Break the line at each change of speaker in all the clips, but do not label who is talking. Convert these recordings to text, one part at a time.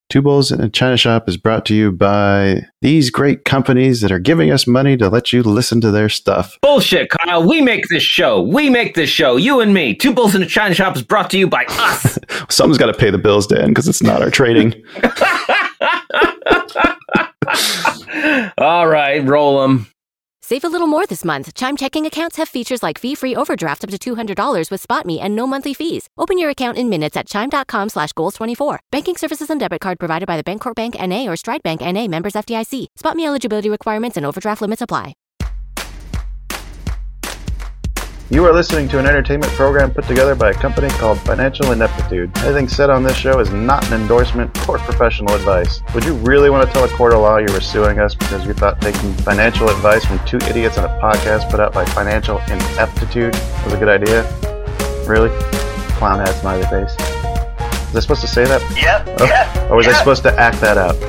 Two Bulls in a China Shop is brought to you by these great companies that are giving us money to let you listen to their stuff.
Bullshit, Kyle. We make this show. You and me. Two Bulls in a China Shop is brought to you by us.
Someone's got to pay the bills, Dan, because it's not our trading.
All right, roll them.
Save a little more this month. Chime checking accounts have features like fee-free overdraft up to $200 with SpotMe and no monthly fees. Open your account in minutes at chime.com/goals24. Banking services and debit card provided by the Bancorp Bank N.A. or Stride Bank N.A. members FDIC. SpotMe eligibility requirements and overdraft limits apply.
You are listening to an entertainment program put together by a company called Financial Ineptitude. Anything said on this show is not an endorsement or professional advice. Would you really want to tell a court of law you were suing us because you thought taking financial advice from two idiots on a podcast put out by Financial Ineptitude was a good idea? Really? Clown hat, smiley face. Was I supposed to say that?
Yep.
Or was I supposed to act that out?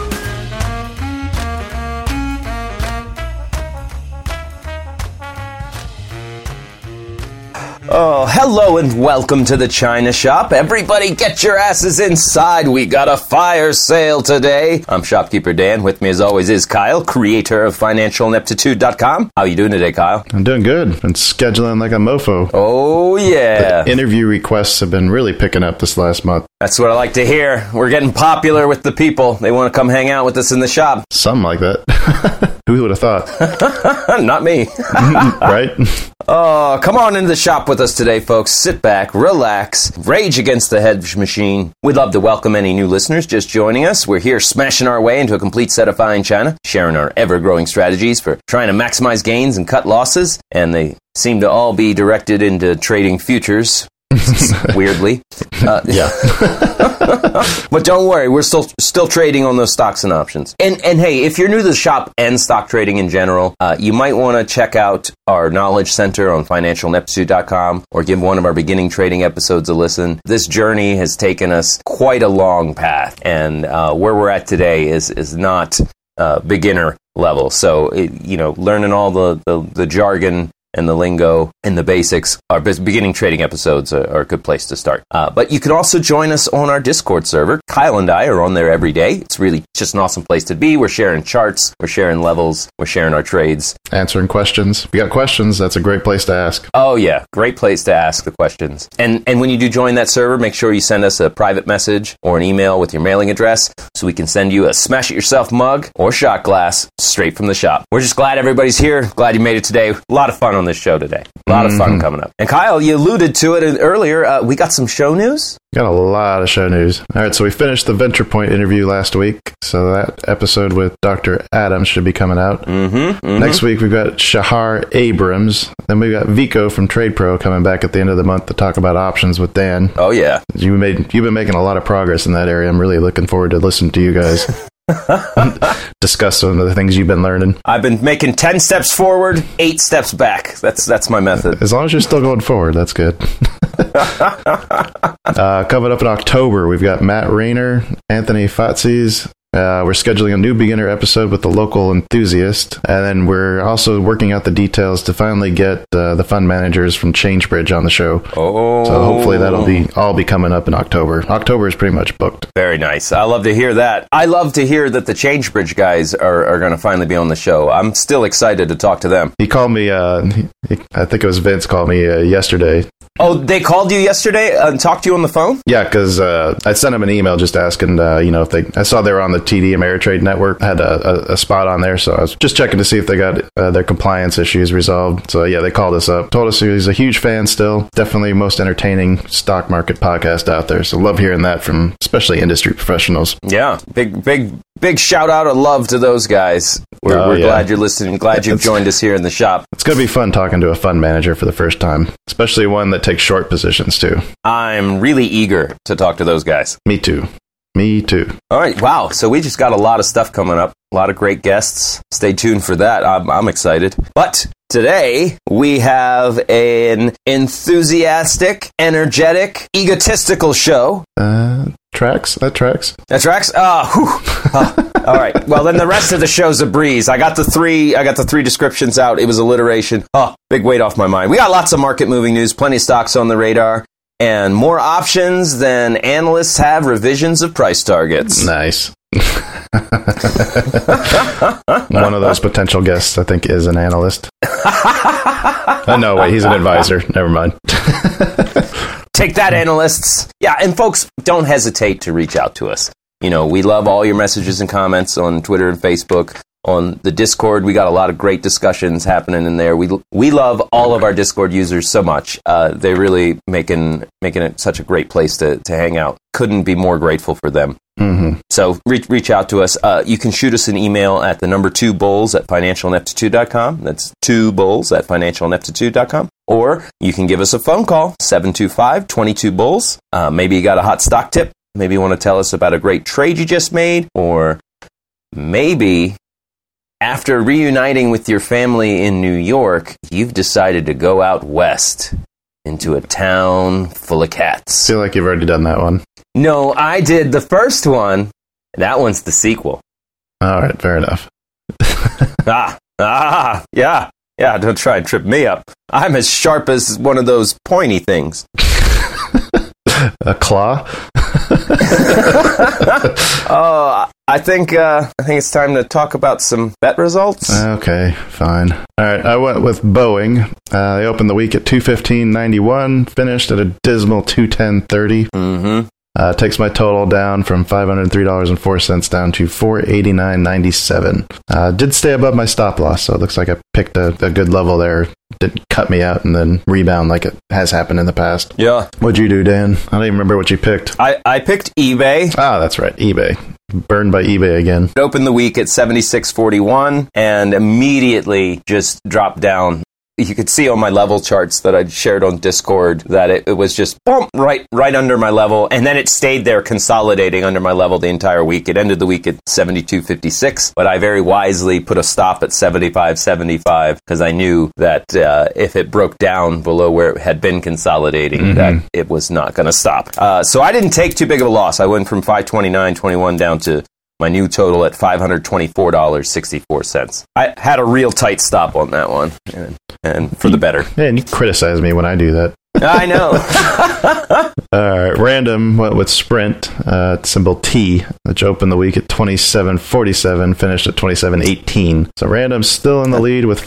Oh, hello and welcome to the China Shop. Everybody get your asses inside. We got a fire sale today. I'm Shopkeeper Dan. With me as always is Kyle, creator of FinancialIneptitude.com. How you doing today, Kyle?
I'm doing good. Been scheduling like a mofo.
Oh, yeah.
The interview requests have been really picking up this last month.
That's what I like to hear. We're getting popular with the people. They want to come hang out with us in the shop.
Something like that. Who would have thought?
Not me.
Right?
Oh, come on into the shop with us today, folks. Sit back, relax, rage against the hedge machine. We'd love to welcome any new listeners just joining us. We're here smashing our way into a complete set of fine china, sharing our ever-growing strategies for trying to maximize gains and cut losses, and they seem to all be directed into trading futures. Weirdly.
Yeah.
But don't worry, we're still trading on those stocks and options. And hey, if you're new to the shop and stock trading in general, you might want to check out our Knowledge Center on FinancialIneptitude.com or give one of our beginning trading episodes a listen. This journey has taken us quite a long path, and where we're at today is not beginner level. So, learning all the jargon and the lingo and the basics, our beginning trading episodes are a good place to start. But you can also join us on our Discord server. Kyle and I are on there every day. It's really just an awesome place to be. We're sharing charts, we're sharing levels, we're sharing our trades.
Answering questions. If you got questions, that's a great place to ask.
Oh yeah, great place to ask the questions. And when you do join that server, make sure you send us a private message or an email with your mailing address so we can send you a Smash It Yourself mug or shot glass straight from the shop. We're just glad everybody's here. Glad you made it today. A lot of fun on this show today. A lot of fun coming up. And Kyle, you alluded to it earlier. We got some show news?
Got a lot of show news. All right, so we finished the VenturePoint interview last week. So that episode with Dr. Adams should be coming out. Next week, we've got Shahar Abrams. Then we've got Vico from TradePro coming back at the end of the month to talk about options with Dan.
Oh, yeah.
You've been making a lot of progress in that area. I'm really looking forward to listening to you guys. Discuss some of the things you've been learning.
I've been making 10 steps forward, 8 steps back. That's my method.
As long as you're still going forward, that's good. Coming up in October, we've got Matt Rayner, Anthony Fatzis. We're scheduling a new beginner episode with the local enthusiast, and then we're also working out the details to finally get the fund managers from ChangeBridge on the show.
Oh,
so hopefully that'll be coming up in October. October is pretty much booked.
Very nice. I love to hear that. I love to hear that the ChangeBridge guys are going to finally be on the show. I'm still excited to talk to them.
He called me. I think it was Vince called me yesterday.
Oh, they called you yesterday and talked to you on the phone?
Yeah, because I sent them an email just asking, if I saw they were on the TD Ameritrade network, had a spot on there, so I was just checking to see if they got their compliance issues resolved. So yeah, they called us up, told us he was a huge fan still, definitely most entertaining stock market podcast out there. So love hearing that from especially industry professionals.
Yeah, big shout out of love to those guys. We're glad you're listening. Glad you've joined us here in the shop.
It's going to be fun talking to a fund manager for the first time, especially one that takes short positions too. I'm
really eager to talk to those guys.
Me too. All
right. Wow. So we just got a lot of stuff coming up. A lot of great guests. Stay tuned for that. I'm excited. But today we have an enthusiastic, energetic, egotistical show.
That tracks.
That tracks? All right. Well, then the rest of the show's a breeze. I got the three descriptions out. It was alliteration. Big weight off my mind. We got lots of market moving news, plenty of stocks on the radar. and more options than analysts have revisions of price targets.
Nice. One of those potential guests, I think, is an analyst. No, wait, he's an advisor. Never mind.
Take that, analysts. Yeah, and folks, don't hesitate to reach out to us. You know, we love all your messages and comments on Twitter and Facebook. On the Discord, we got a lot of great discussions happening in there. We love all of our Discord users so much. They're really making it such a great place to hang out. Couldn't be more grateful for them. Mm-hmm. So reach out to us. You can shoot us an email at the number 2bulls at financialineptitude.com. That's 2bulls at financialineptitude.com. Or you can give us a phone call, 725-22bulls. Maybe you got a hot stock tip. Maybe you want to tell us about a great trade you just made. Or maybe after reuniting with your family in New York, you've decided to go out west into a town full of cats.
I feel like you've already done that one.
No, I did the first one. That one's the sequel.
All right, fair enough.
Yeah, don't try and trip me up. I'm as sharp as one of those pointy things.
A claw?
I think it's time to talk about some bet results.
Okay, fine. All right, I went with Boeing. They opened the week at 215.91, finished at a dismal 210.30. Mm-hmm. Takes my total down from $503.04 down to $489.97. Did stay above my stop loss, so it looks like I picked a good level there. Didn't cut me out and then rebound like it has happened in the past.
Yeah.
What'd you do, Dan? I don't even remember what you picked.
I picked eBay.
Ah, that's right, eBay. Burned by eBay again.
It opened the week at 76.41 and immediately just dropped down. You could see on my level charts that I'd shared on Discord that it was just boom, right under my level, and then it stayed there consolidating under my level the entire week. It ended the week at 72.56, but I very wisely put a stop at 75.75 because I knew that if it broke down below where it had been consolidating, that it was not going to stop. So I didn't take too big of a loss. I went from 529.21 down to my new total at $524.64. I had a real tight stop on that one, and for the better.
Yeah, and you criticize me when I do that.
I know.
All right, random went with Sprint, symbol T, which opened the week at 27.47, finished at 27.18. So random's still in the lead with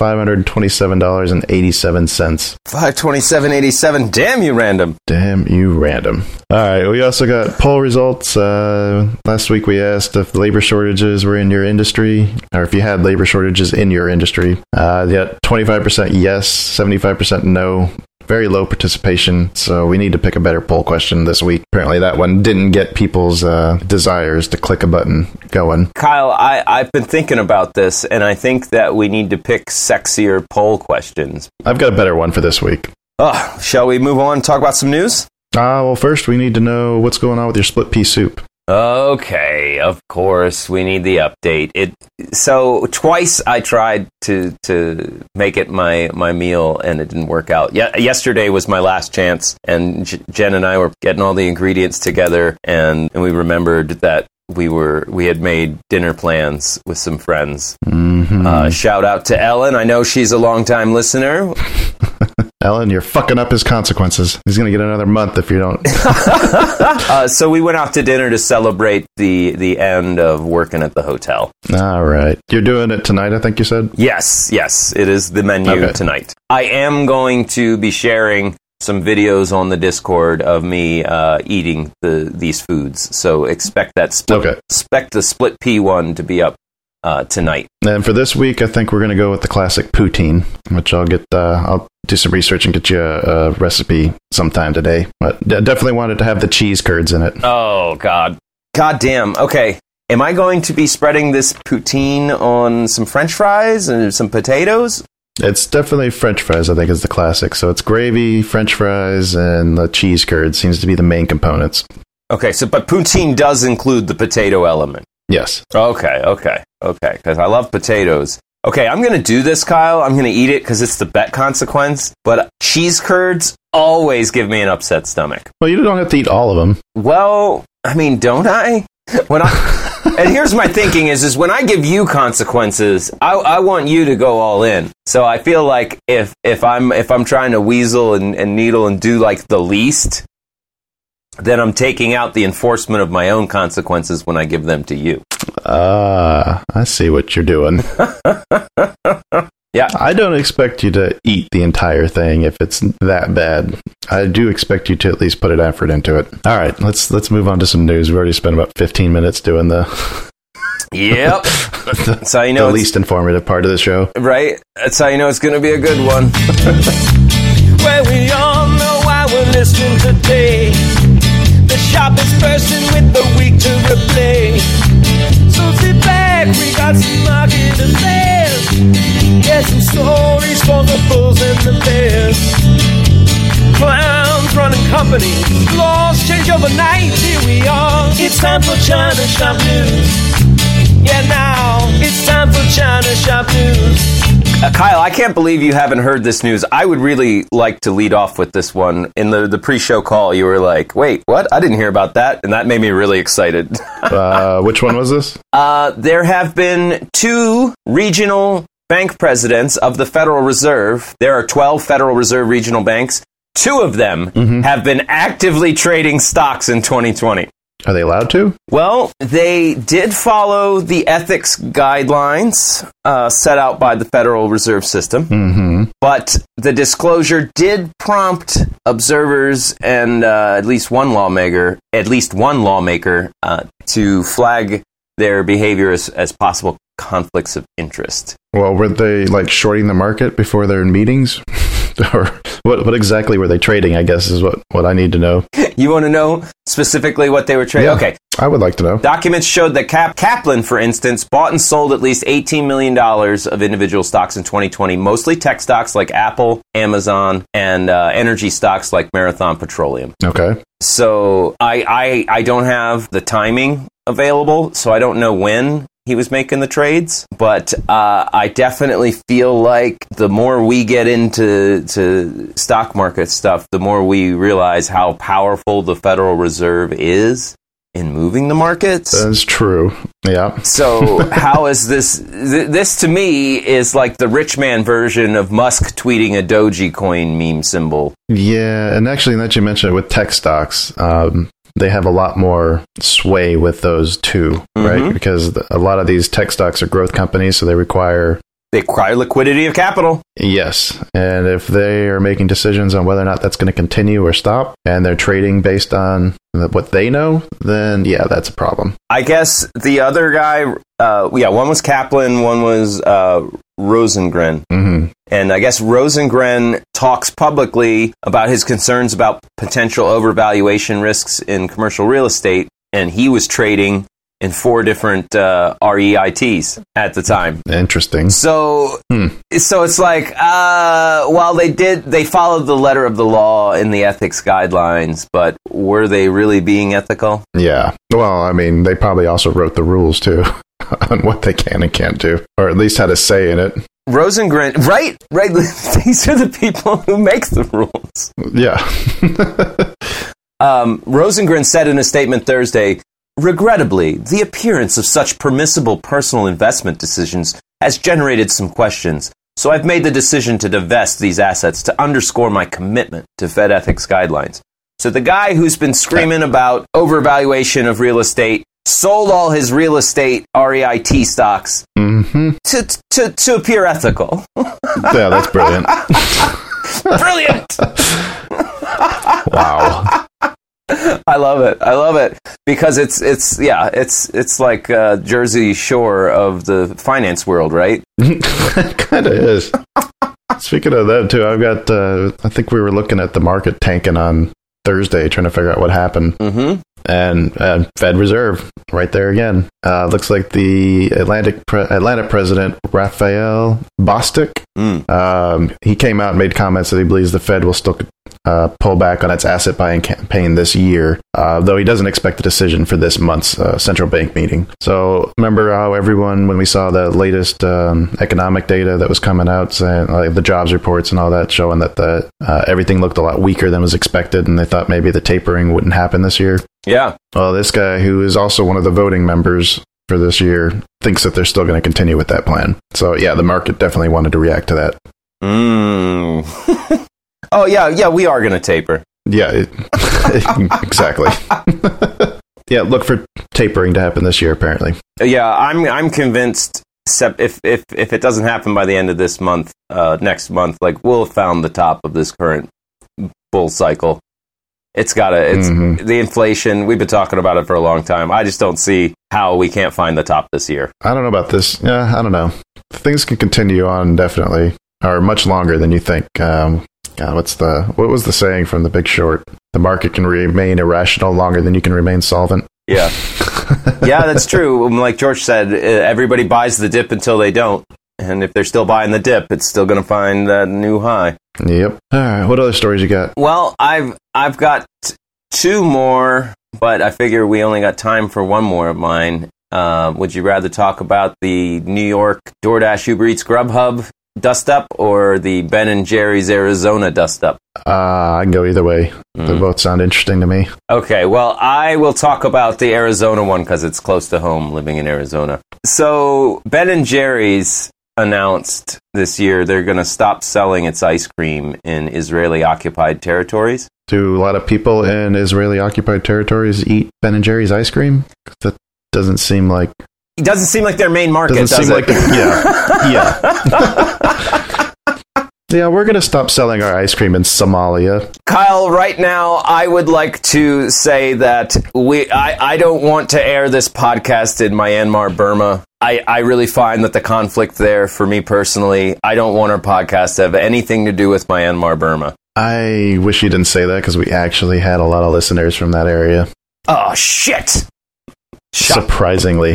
$527.87.
527.87. Damn you, random.
Damn you, random. All right, we also got poll results. Last week we asked if labor shortages were in your industry, or if you had labor shortages in your industry. You got 25% yes, 75% no. Very low participation, so we need to pick a better poll question this week. Apparently that one didn't get people's desires to click a button going.
Kyle, I've been thinking about this, and I think that we need to pick sexier poll questions.
I've got a better one for this week.
Shall we move on and talk about some news?
Well, first we need to know what's going on with your split pea soup.
Okay, of course, we need the update. So twice I tried to make it my meal, and it didn't work out. Yesterday was my last chance, and Jen and I were getting all the ingredients together, and we remembered that we had made dinner plans with some friends. Mm-hmm. Shout out to Ellen. I know she's a longtime listener.
Ellen, you're fucking up his consequences. He's going to get another month if you don't.
So we went out to dinner to celebrate the end of working at the hotel.
All right. You're doing it tonight, I think you said?
Yes. It is the menu tonight. I am going to be sharing some videos on the Discord of me eating these foods. So expect that expect the split pea one to be up tonight.
And for this week, I think we're going to go with the classic poutine, which I'll do some research and get you a recipe sometime today. But definitely wanted to have the cheese curds in it.
Oh, God. God damn. Okay. Am I going to be spreading this poutine on some French fries and some potatoes?
It's definitely French fries, I think, is the classic. So it's gravy, French fries, and the cheese curd seems to be the main components.
Okay, but poutine does include the potato element.
Yes.
Okay, because I love potatoes. Okay, I'm going to do this, Kyle. I'm going to eat it because it's the bet consequence. But cheese curds always give me an upset stomach.
Well, you don't have to eat all of them.
Well, I mean, don't I? And here's my thinking is when I give you consequences, I want you to go all in. So I feel like if I'm trying to weasel and needle and do like the least, then I'm taking out the enforcement of my own consequences when I give them to you.
I see what you're doing.
Yeah.
I don't expect you to eat the entire thing if it's that bad. I do expect you to at least put an effort into it. All right, let's move on to some news. We already spent about 15 minutes doing the
Yep. That's how you know
the least informative part of the show.
Right? That's how you know it's going to be a good one.
Well, we all know why we're listening today. The sharpest person with the week to replay. So sit back, we got some market affairs. Get some stories for the bulls and the bears. Clowns running companies, laws change overnight. Here we are, it's time for China Shop News. Yeah, now it's time for China Shop News.
Kyle, I can't believe you haven't heard this news. I would really like to lead off with this one. In the pre-show call, you were like, wait, what? I didn't hear about that. And that made me really excited.
Which one was this?
There have been 2 regional bank presidents of the Federal Reserve. There are 12 Federal Reserve regional banks. 2 of them have been actively trading stocks in 2020.
Are they allowed to?
Well, they did follow the ethics guidelines set out by the Federal Reserve System, but the disclosure did prompt observers and at least one lawmaker to flag their behavior as possible conflicts of interest.
Well, were they like shorting the market before their meetings? Or what exactly were they trading, I guess, is what I need to know.
You want to know specifically what they were trading?
Yeah,
okay.
I would like to know.
Documents showed that Kaplan, for instance, bought and sold at least $18 million of individual stocks in 2020, mostly tech stocks like Apple, Amazon, and energy stocks like Marathon Petroleum.
Okay.
So I don't have the timing available, so I don't know when he was making the trades, but I definitely feel like the more we get into stock market stuff, the more we realize how powerful the Federal Reserve is in moving the markets.
That's true. Yeah.
So how is this? This to me is like the rich man version of Musk tweeting a Dogecoin meme symbol.
Yeah, and actually, that you mentioned it with tech stocks, they have a lot more sway with those too, right? Because a lot of these tech stocks are growth companies, so they require
liquidity of capital.
Yes. And if they are making decisions on whether or not that's going to continue or stop, and they're trading based on what they know, then yeah, that's a problem.
I guess the other guy, one was Kaplan, one was Rosengren. And I guess Rosengren talks publicly about his concerns about potential overvaluation risks in commercial real estate, and he was trading in 4 different REITs at the time.
Interesting.
So it's like, while they followed the letter of the law in the ethics guidelines, but were they really being ethical?
Yeah. Well, I mean, they probably also wrote the rules too on what they can and can't do, or at least had a say in it.
Rosengren, right. These are the people who make the rules.
Yeah.
Rosengren said in a statement Thursday, regrettably, the appearance of such permissible personal investment decisions has generated some questions, so I've made the decision to divest these assets to underscore my commitment to Fed ethics guidelines. So the guy who's been screaming about overvaluation of real estate sold all his real estate REIT stocks to appear ethical.
Yeah, that's brilliant.
Brilliant!
Wow.
I love it because it's like Jersey Shore of the finance world, right?
It kind of is. Speaking of that too, I've got I think we were looking at the market tanking on Thursday trying to figure out what happened. And Fed Reserve right there again. Looks like the Atlanta president Raphael Bostic, he came out and made comments that he believes the Fed will still pull back on its asset buying campaign this year, though he doesn't expect a decision for this month's central bank meeting. So remember how everyone, when we saw the latest economic data that was coming out, saying like the jobs reports and all that, showing that everything looked a lot weaker than was expected, and they thought maybe the tapering wouldn't happen this year.
Yeah.
Well, this guy, who is also one of the voting members for this year, thinks that they're still going to continue with that plan. So, yeah, the market definitely wanted to react to that.
Oh, yeah, we are going to taper.
Yeah.
Exactly. Yeah, look for tapering to happen this year, apparently.
Yeah, I'm convinced. If it doesn't happen by the end of this month, next month, like, we'll have found the top of this current bull cycle. It's the inflation. We've been talking about it for a long time. I just don't see how we can't find the top this year.
I don't know about this. Yeah, I don't know. Things can continue on indefinitely, or much longer than you think. God, what was the saying from The Big Short? The market can remain irrational longer than you can remain solvent.
Yeah. Yeah, that's true. Like George said, everybody buys the dip until they don't. And if they're still buying the dip, it's still going to find that new high.
Yep. All right. What other stories you got?
Well, I've got two more, but I figure we only got time for one more of mine. Would you rather talk about the New York DoorDash, Uber Eats, Grubhub dust-up or the Ben & Jerry's Arizona dust-up?
I can go either way. They both sound interesting to me.
Okay, well, I will talk about the Arizona one because it's close to home, living in Arizona. So, Ben & Jerry's announced this year they're going to stop selling its ice cream in Israeli-occupied territories.
Do a lot of people in Israeli-occupied territories eat Ben & Jerry's ice cream? That doesn't seem like...
It doesn't seem like their main market, does it?
Yeah. Yeah, we're going to stop selling our ice cream in Somalia.
Kyle, right now, I would like to say that I don't want to air this podcast in Myanmar, Burma. I really find that the conflict there, for me personally, I don't want our podcast to have anything to do with Myanmar, Burma.
I wish you didn't say that, because we actually had a lot of listeners from that area.
Oh, shit!
Surprisingly.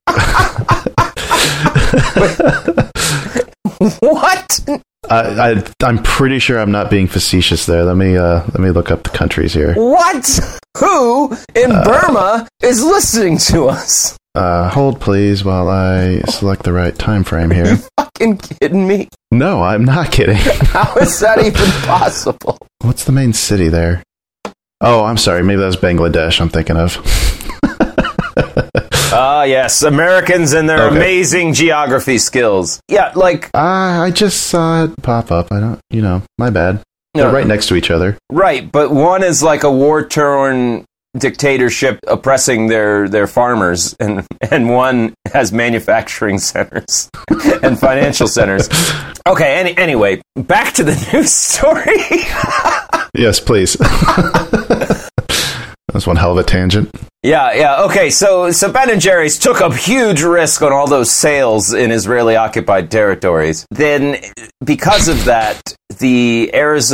What?
I'm pretty sure I'm not being facetious there. Let me look up the countries here.
What? Who in Burma is listening to us?
Hold please while I select the right time frame here.
Are you fucking kidding me?
No, I'm not kidding.
How is that even possible?
What's the main city there? Oh, I'm sorry. Maybe that's Bangladesh I'm thinking of.
Yes, Americans and their amazing geography skills. Yeah, like...
I just saw it pop up. I don't, my bad. They're right next to each other.
Right, but one is like a war-torn dictatorship oppressing their farmers, and one has manufacturing centers and financial centers. Okay, anyway, back to the news story.
Yes, please. That's one hell of a tangent.
Yeah. Okay, so Ben & Jerry's took a huge risk on all those sales in Israeli-occupied territories. Then, because of that, the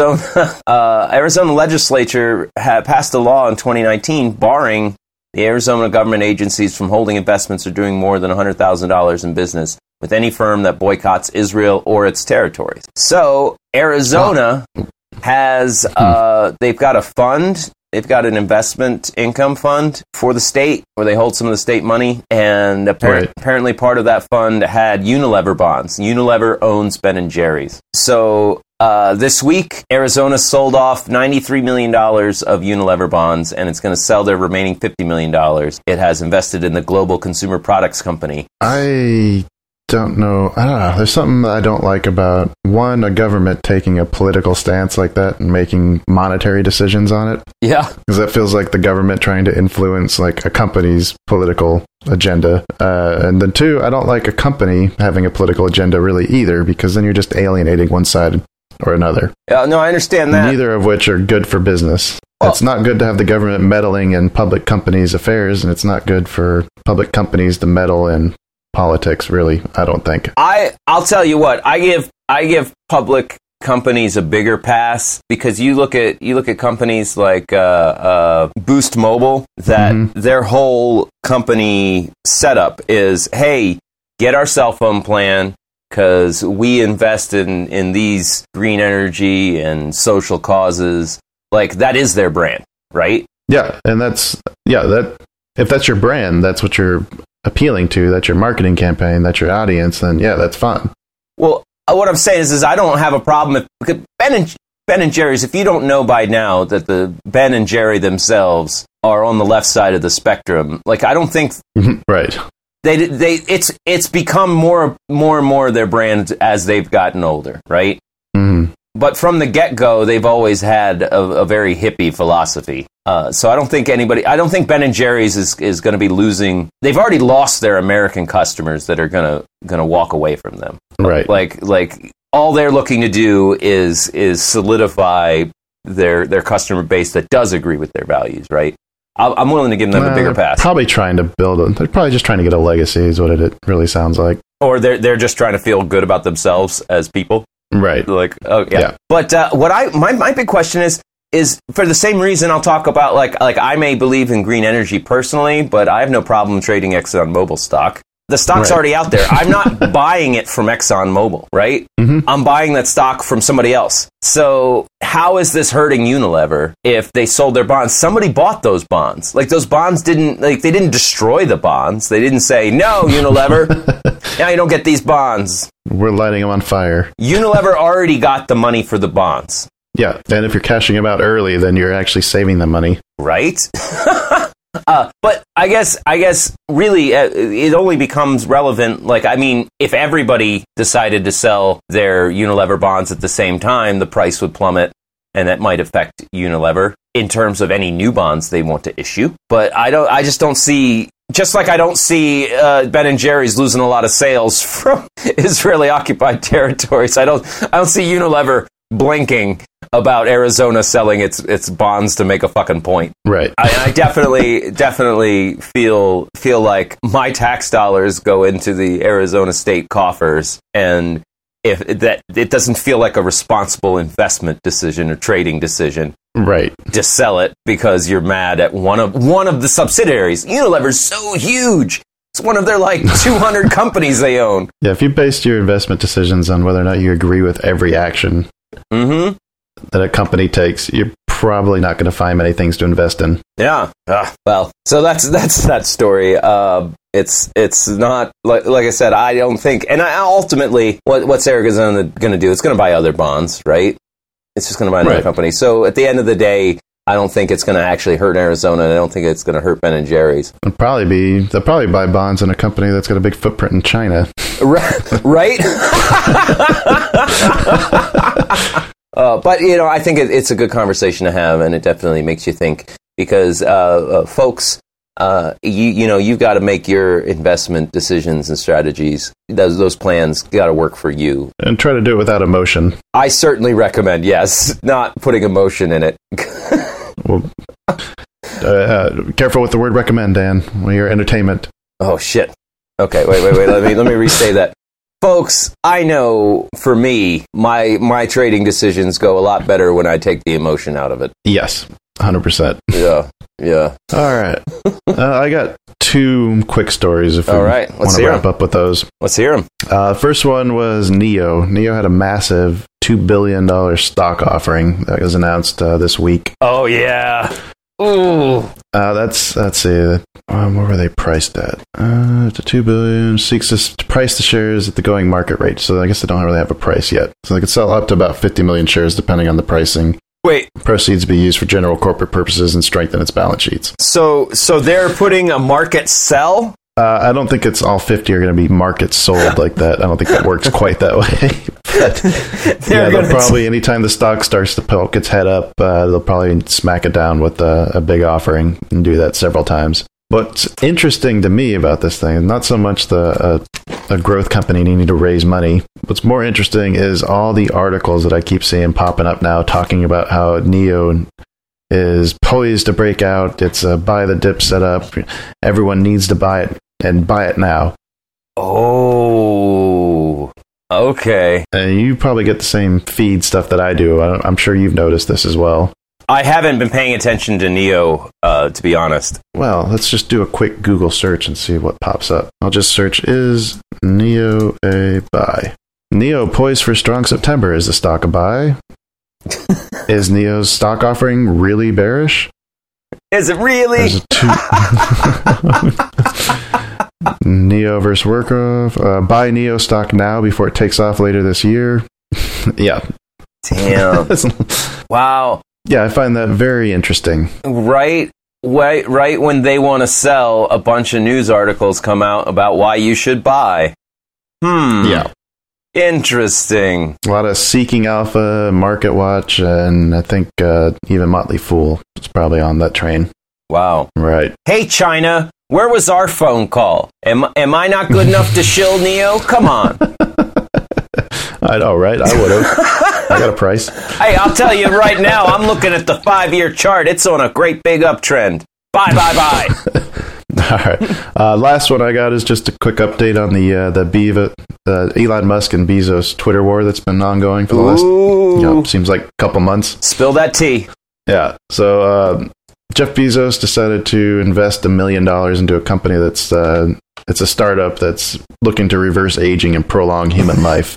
Arizona legislature passed a law in 2019 barring the Arizona government agencies from holding investments or doing more than $100,000 in business with any firm that boycotts Israel or its territories. So, Arizona has, they've got a fund. They've got an investment income fund for the state where they hold some of the state money, and apparently part of that fund had Unilever bonds. Unilever owns Ben & Jerry's. So this week, Arizona sold off $93 million of Unilever bonds, and it's going to sell their remaining $50 million. It has invested in the Global Consumer Products Company.
I don't know. There's something that I don't like about, one, a government taking a political stance like that and making monetary decisions on it.
Yeah.
Because that feels like the government trying to influence like a company's political agenda. And then two, I don't like a company having a political agenda really either, because then you're just alienating one side or another.
Yeah, no, I understand that.
Neither of which are good for business. It's not good to have the government meddling in public companies' affairs, and it's not good for public companies to meddle in politics, really, I don't think.
I'll tell you what, I give public companies a bigger pass, because you look at companies like Boost Mobile, that their whole company setup is, hey, get our cell phone plan because we invest in these green energy and social causes. Like, that is their brand, right?
Yeah, and that if that's your brand, that's what you're appealing to, that's your marketing campaign, that's your audience, then yeah, that's fine.
Well, what I'm saying is I don't have a problem if Ben & Jerry's, if you don't know by now that the Ben & Jerry themselves are on the left side of the spectrum, like, I don't think
right.
It's become more and more their brand as they've gotten older, right?
Mm-hmm.
But from the get-go, they've always had a very hippie philosophy. So I don't think Ben and Jerry's is going to be losing. They've already lost their American customers that are going to walk away from them.
Right.
Like all they're looking to do is solidify their customer base that does agree with their values, right? I'm willing to give them a bigger pass.
Probably trying to they're probably just trying to get a legacy is what it really sounds like.
Or they're just trying to feel good about themselves as people.
Right.
Like, oh, yeah. But my big question is for the same reason I'll talk about, like I may believe in green energy personally, but I have no problem trading ExxonMobil stock. The stock's already out there. I'm not buying it from ExxonMobil, right? Mm-hmm. I'm buying that stock from somebody else. So how is this hurting Unilever if they sold their bonds? Somebody bought those bonds. Like, those bonds they didn't destroy the bonds. They didn't say, no, Unilever, now you don't get these bonds.
We're lighting them on fire.
Unilever already got the money for the bonds.
Yeah, and if you're cashing them out early, then you're actually saving the money.
Right? But I guess really it only becomes relevant, like, I mean, if everybody decided to sell their Unilever bonds at the same time, the price would plummet, and that might affect Unilever in terms of any new bonds they want to issue. But I just don't see, just like I don't see Ben & Jerry's losing a lot of sales from Israeli occupied territories. I don't see Unilever blinking about Arizona selling its bonds to make a fucking point.
Right.
I definitely feel like my tax dollars go into the Arizona state coffers, and if that, it doesn't feel like a responsible investment decision or trading decision.
Right.
To sell it because you're mad at one of the subsidiaries. Unilever's so huge. It's one of their, like, 200 companies they own.
Yeah, if you based your investment decisions on whether or not you agree with every action that a company takes, you're probably not going to find many things to invest in.
Yeah. Well, so that's that story. It's not, like I said, I don't think, and ultimately, what's Arizona going to do? It's going to buy other bonds, right? It's just going to buy another company. So at the end of the day, I don't think it's going to actually hurt Arizona, and I don't think it's going to hurt Ben & Jerry's.
They'll probably buy bonds in a company that's got a big footprint in China.
Right? But, I think it's a good conversation to have, and it definitely makes you think, because folks, you've got to make your investment decisions and strategies. Those plans got to work for you.
And try to do it without emotion.
I certainly recommend, yes, not putting emotion in it.
Well, careful with the word recommend, Dan. When you're entertainment.
Oh, shit. Okay, wait. Let me restate that. Folks, I know for me, my trading decisions go a lot better when I take the emotion out of it.
Yes, 100%.
Yeah.
All right. I got two quick stories if we want to wrap up with those.
Let's hear them.
First one was NIO. NIO had a massive $2 billion stock offering that was announced this week.
Oh, yeah. Ooh.
Let's see. Where were they priced at? To $2 billion, seeks to price the shares at the going market rate. So I guess they don't really have a price yet. So they could sell up to about 50 million shares depending on the pricing.
Wait.
Proceeds be used for general corporate purposes and strengthen its balance sheets.
So they're putting a market sell?
I don't think it's all 50 are going to be market sold like that. I don't think that works quite that way. But, they'll probably, anytime the stock starts to poke its head up, they'll probably smack it down with a big offering and do that several times. What's interesting to me about this thing, not so much a growth company needing to raise money. What's more interesting is all the articles that I keep seeing popping up now talking about how NIO is poised to break out. It's a buy the dip setup. Everyone needs to buy it and buy it now.
Oh, okay.
And you probably get the same feed stuff that I do. I'm sure you've noticed this as well.
I haven't been paying attention to NIO, to be honest.
Well, let's just do a quick Google search and see what pops up. I'll just search, is NIO a buy? NIO poised for strong September. Is the stock a buy? Is NIO's stock offering really bearish?
Is it really?
NIO versus Workoff. Buy NIO stock now before it takes off later this year. Yeah.
Damn. Wow.
Yeah, I find that very interesting.
Right when they want to sell, a bunch of news articles come out about why you should buy.
Yeah.
Interesting.
A lot of Seeking Alpha, Market Watch, and I think even Motley Fool is probably on that train.
Wow.
Right.
Hey, China, where was our phone call? Am I not good enough to shill Neo? Come on.
I know, right? I would have. I got a price.
Hey, I'll tell you right now, I'm looking at the 5-year chart. It's on a great big uptrend. Bye.
All right. Last one I got is just a quick update on the Elon Musk and Bezos Twitter war that's been ongoing for the last, seems like a couple months.
Spill that tea.
Yeah. So Jeff Bezos decided to invest $1 million into a company that's it's a startup that's looking to reverse aging and prolong human life.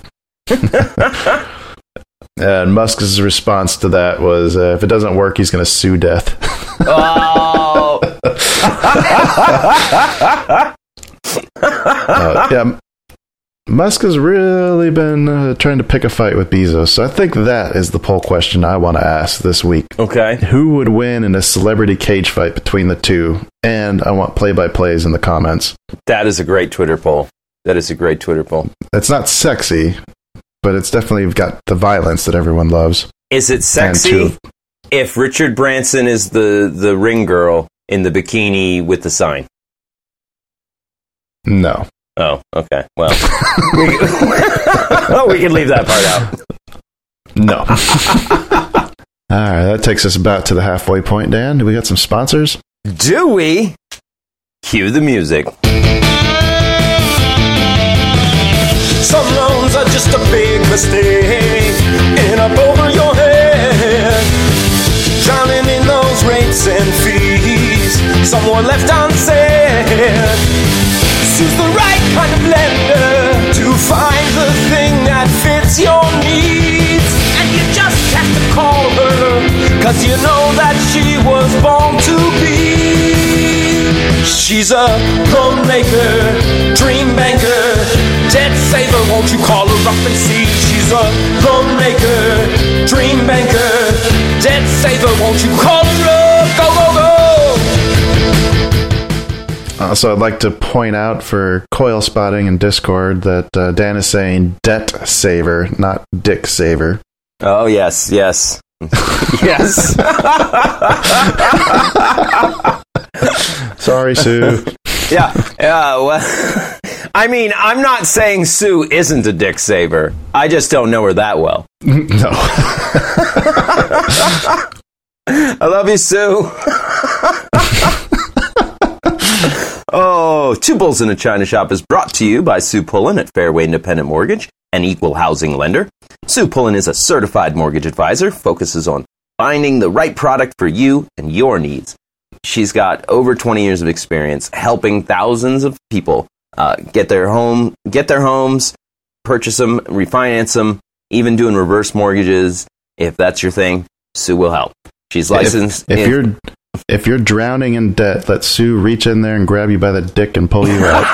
And Musk's response to that was, if it doesn't work, he's going to sue death.
Oh.
Yeah, Musk has really been trying to pick a fight with Bezos. So I think that is the poll question I want to ask this week.
Okay.
Who would win in a celebrity cage fight between the two? And I want play-by-plays in the comments.
That is a great Twitter poll.
It's not sexy, but it's definitely got the violence that everyone loves.
Is it sexy if Richard Branson is the ring girl in the bikini with the sign?
No.
Oh, okay. Well, we can leave that part out.
No. All right, that takes us about to the halfway point, Dan. Do we got some sponsors?
Do we? Cue the music.
Some loans are just a big mistake, and up over your head, drowning in those rates and fees. Someone left unsaid. Sue's the right kind of lender to find the thing that fits your needs. And you just have to call her, 'cause you know that she was born to be. She's a loan maker, dream banker, debt saver. Won't you call her up and see? She's a loan maker, dream banker, debt saver. Won't you call her up? Go, go, go.
Also, I'd like to point out for coil spotting in Discord that Dan is saying debt saver, not dick saver.
Oh, yes. Yes.
Sorry, Sue.
Yeah. Well, I mean, I'm not saying Sue isn't a dick saver. I just don't know her that well.
No.
I love you, Sue. Oh, Two Bulls in a China Shop is brought to you by Sue Pullen at Fairway Independent Mortgage, an equal housing lender. Sue Pullen is a certified mortgage advisor, focuses on finding the right product for you and your needs. She's got over 20 years of experience helping thousands of people get their homes, purchase them, refinance them, even doing reverse mortgages. If that's your thing, Sue will help. She's licensed.
If you're drowning in debt, let Sue reach in there and grab you by the dick and pull you out.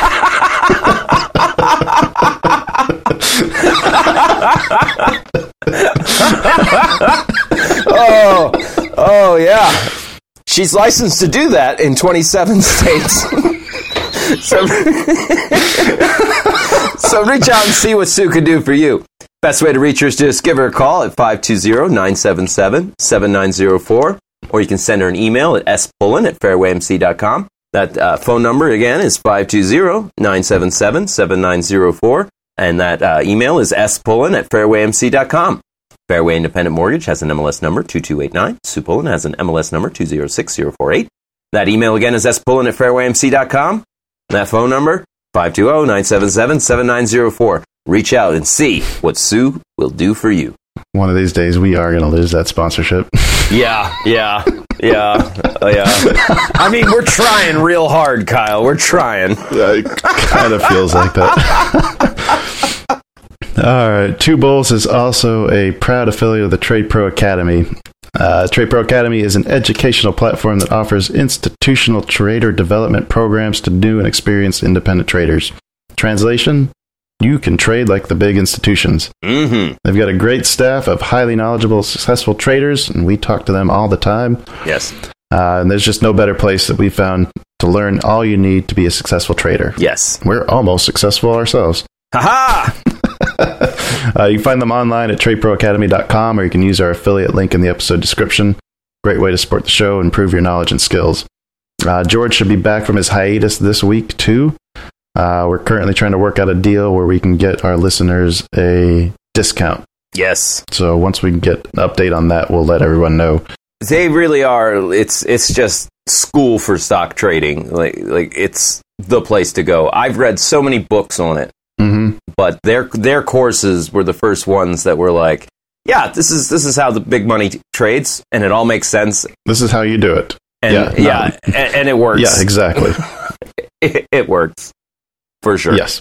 Oh yeah. She's licensed to do that in 27 states. So reach out and see what Sue can do for you. Best way to reach her is just give her a call at 520-977-7904, or you can send her an email at spullen@fairwaymc.com. That phone number, again, is 520-977-7904, and that email is spullen@fairwaymc.com. Fairway Independent Mortgage has an MLS number 2289. Sue Pullen has an MLS number 206048. That email again is spullen@fairwaymc.com. That phone number 520-977-7904. Reach out and see what Sue will do for you.
One of these days, we are going to lose that sponsorship.
Yeah. I mean, we're trying real hard, Kyle. We're trying.
It kind of feels like that. All right. Two Bulls is also a proud affiliate of the Trade Pro Academy. Trade Pro Academy is an educational platform that offers institutional trader development programs to new and experienced independent traders. Translation: you can trade like the big institutions.
Mm-hmm.
They've got a great staff of highly knowledgeable, successful traders, and we talk to them all the time.
Yes.
And there's just no better place that we found to learn all you need to be a successful trader.
Yes.
We're almost successful ourselves.
Ha-ha!
You can find them online at tradeproacademy.com, or you can use our affiliate link in the episode description. Great way to support the show and improve your knowledge and skills. George should be back from his hiatus this week, too. We're currently trying to work out a deal where we can get our listeners a discount.
Yes.
So once we get an update on that, we'll let everyone know.
They really are. It's just school for stock trading. Like it's the place to go. I've read so many books on it, but their courses were the first ones that were like, yeah, this is how the big money trades, and it all makes sense.
This is how you do it.
And and it works.
Yeah, exactly.
it works for sure.
Yes.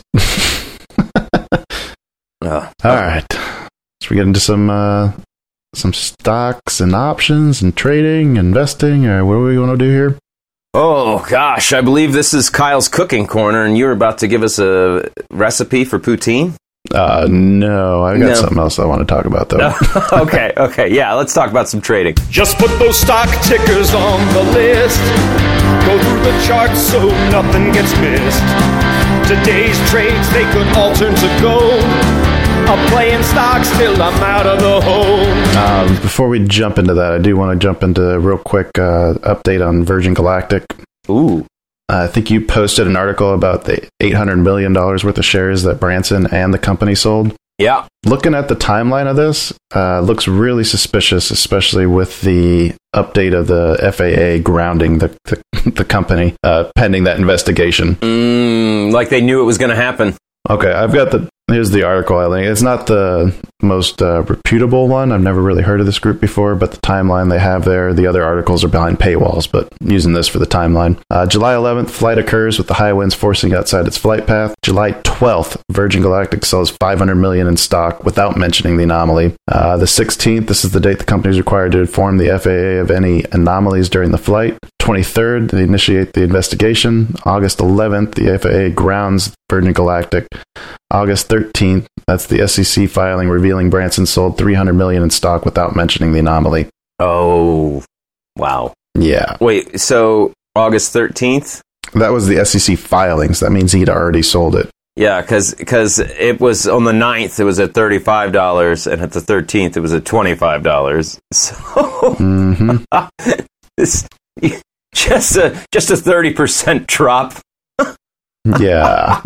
All right. Should we get into some stocks and options and trading, investing, or what do we want to do here?
Oh, gosh. I believe this is Kyle's cooking corner, and you're about to give us a recipe for poutine?
No. I've got something else I want to talk about, though.
No. Okay. Yeah, let's talk about some trading.
Just put those stock tickers on the list. Go through the charts so nothing gets missed. Today's trades, they could all turn to gold. I'm playing stocks till I'm out of the hole.
Before we jump into that, I do want to jump into a real quick update on Virgin Galactic.
Ooh.
I think you posted an article about the $800 million worth of shares that Branson and the company sold.
Yeah.
Looking at the timeline of this, looks really suspicious, especially with the update of the FAA grounding the company pending that investigation.
Like they knew it was going to happen.
Okay, here's the article. I think it's not the most reputable one. I've never really heard of this group before, but the timeline they have there, the other articles are behind paywalls, but I'm using this for the timeline. July 11th, flight occurs with the high winds forcing outside its flight path. July 12th, Virgin Galactic sells $500 million in stock without mentioning the anomaly. The 16th, this is the date the company is required to inform the FAA of any anomalies during the flight. 23rd, they initiate the investigation. August 11th, the FAA grounds Virgin Galactic. August 13th, that's the SEC filing revealing Branson sold $300 million in stock without mentioning the anomaly.
Oh, wow.
Yeah.
Wait, so August 13th?
That was the SEC filings. That means he'd already sold it.
Yeah, because it was on the 9th, it was at $35, and at the 13th, it was at $25. So, this just a 30% drop.
Yeah.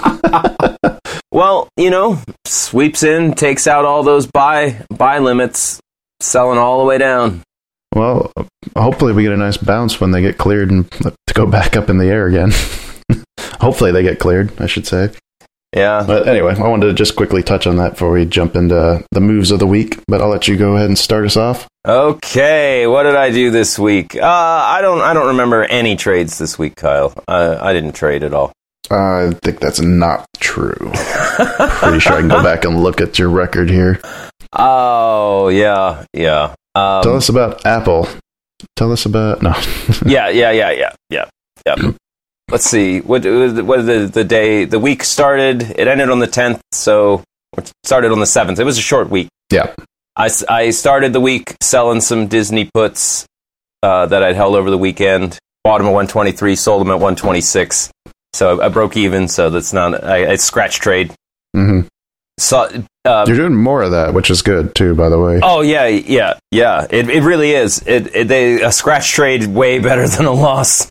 Well, sweeps in, takes out all those buy limits, selling all the way down.
Well, hopefully we get a nice bounce when they get cleared and to go back up in the air again. Hopefully they get cleared, I should say.
Yeah.
But anyway, I wanted to just quickly touch on that before we jump into the moves of the week, but I'll let you go ahead and start us off.
Okay, what did I do this week? I don't remember any trades this week, Kyle. I didn't trade at all.
I think that's not true. Pretty sure I can go back and look at your record here.
Oh, yeah.
Tell us about Apple. Tell us about... No.
Yeah. Let's see. What the week started? It ended on the 10th, so it started on the 7th. It was a short week.
Yeah.
I started the week selling some Disney puts that I'd held over the weekend. Bought them at 123, sold them at 126. So I broke even, so that's not... I scratch trade.
Mm-hmm.
So,
you're doing more of that, which is good, too, by the way.
Oh, yeah. It really is. A scratch trade way better than a loss.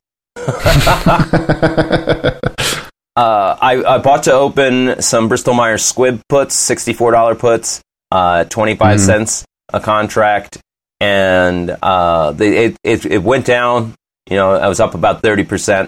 I bought to open some Bristol-Myers Squibb puts, $64 puts, 25 cents a contract, and it went down. I was up about 30%.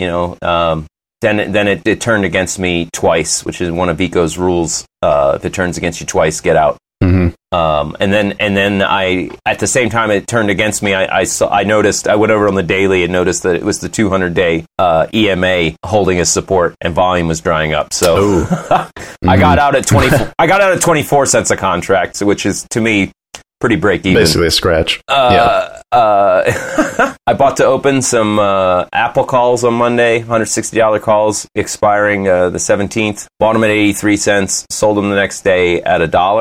Then it turned against me twice, which is one of Vico's rules. If it turns against you twice, get out.
Mm-hmm.
And then I, at the same time it turned against me, I noticed, I went over on the daily and noticed that it was the 200-day EMA holding as support, and volume was drying up. So I got out at 24. I got out at 24 cents a contract, which is to me pretty break even.
Basically a scratch.
Yeah. I bought to open some Apple calls on Monday, $160 calls, expiring the 17th. Bought them at 83 cents, sold them the next day at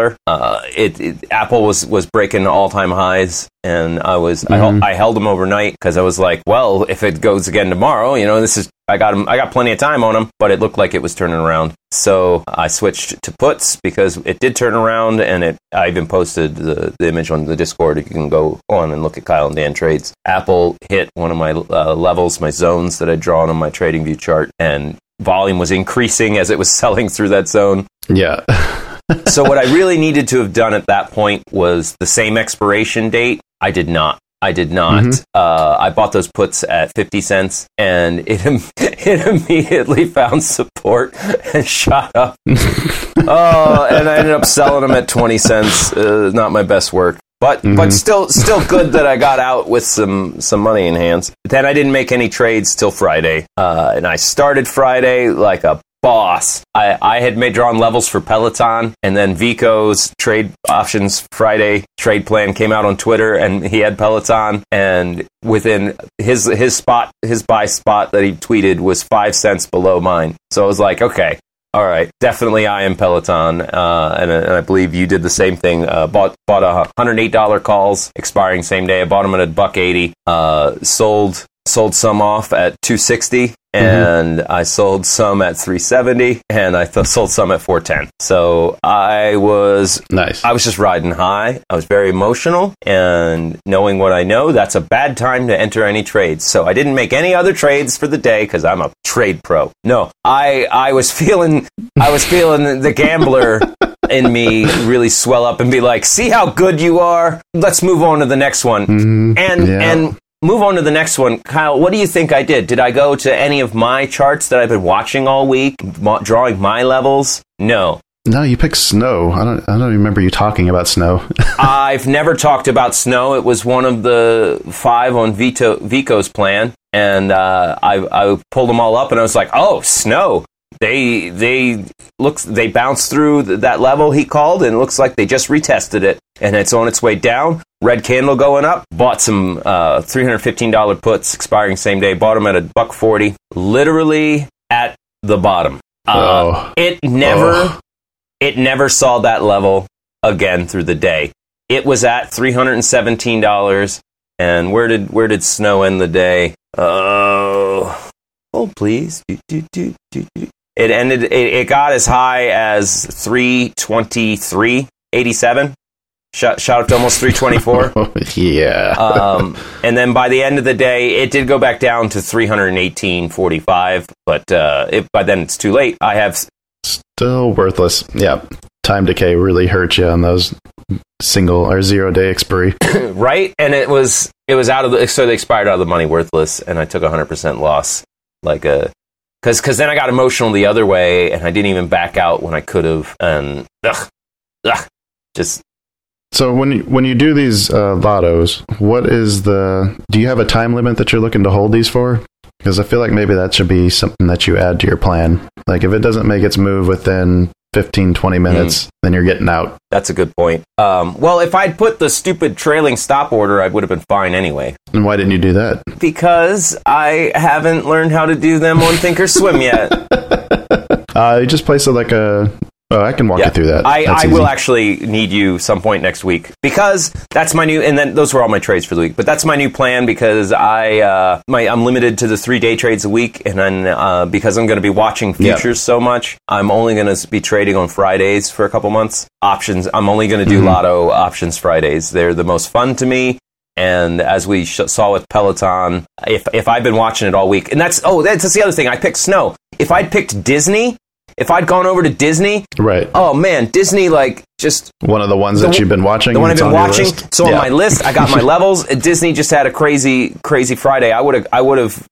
$1. Apple was breaking all-time highs, and I held them overnight because I was like, well, if it goes again tomorrow, I got plenty of time on them, but it looked like it was turning around. So I switched to puts because it did turn around, and I even posted the image on the Discord. You can go on and look at Kyle and Dan trades. Apple hit one of my levels, my zones that I'd drawn on my TradingView chart, and volume was increasing as it was selling through that zone.
Yeah.
So what I really needed to have done at that point was the same expiration date. I did not. Mm-hmm. I bought those puts at 50 cents, and it immediately found support and shot up. And I ended up selling them at 20 cents. Not my best work. But still good that I got out with some money in hands. Then I didn't make any trades till Friday, and I started Friday like a boss. I had drawn levels for Peloton, and then Vico's trade options Friday trade plan came out on Twitter, and he had Peloton, and within his buy spot that he tweeted was 5 cents below mine. So I was like, okay. All right, definitely I am Peloton, and I believe you did the same thing. Bought $108 calls expiring same day. I bought them at $1.80. Sold some off at $2.60, and I sold some at $3.70, and I sold some at $4.10. So I was just riding high. I was very emotional, and knowing what I know, that's a bad time to enter any trades. So I didn't make any other trades for the day because I'm a trade pro. No, I was feeling the gambler in me really swell up and be like, see how good you are? Let's move on to the next one. And move on to the next one. Kyle, what do you think I did? Did I go to any of my charts that I've been watching all week, drawing my levels? No.
No, you picked Snow. I don't remember you talking about Snow.
I've never talked about Snow. It was one of the 5 on Vico's plan, and I pulled them all up, and I was like, oh, Snow. They bounced through that level he called, and it looks like they just retested it, and it's on its way down. Red candle going up. Bought some $315 puts expiring same day. Bought them at $1.40, literally at the bottom. It never saw that level again through the day. It was at $317, and where did Snow end the day? Hold please. It ended. It got as high as 323.87. Shot up to almost 324.
Yeah.
And then by the end of the day, it did go back down to 318.45. But by then it's too late. I have
still worthless. Yeah. Time decay really hurts you on those single or 0 day expiry.
Right. And it was out of the, so they expired out of the money worthless, and I took 100% loss. Because then I got emotional the other way, and I didn't even back out when I could have. And just.
So when you do these lottos, do you have a time limit that you're looking to hold these for? Because I feel like maybe that should be something that you add to your plan. Like if it doesn't make its move within 15, 20 minutes, then you're getting out.
That's a good point. Well, if I'd put the stupid trailing stop order, I would have been fine anyway.
And why didn't you do that?
Because I haven't learned how to do them on Thinkorswim yet.
You just place it like a... Oh, I can walk you through that.
I will actually need you some point next week, because that's my new, and then those were all my trades for the week, but that's my new plan, because I'm limited to the 3 day trades a week, and then because I'm going to be watching futures so much, I'm only going to be trading on Fridays for a couple months. Options, I'm only going to do Lotto options Fridays. They're the most fun to me. And as we saw with Peloton, if I've been watching it all week, and that's the other thing. I picked Snow. If I'd picked Disney, if I'd gone over to Disney,
right?
Oh man, Disney, like, just
one of the ones that you've been watching.
The one I've been watching. So on my list, I got my levels. Disney just had a crazy Friday. I would have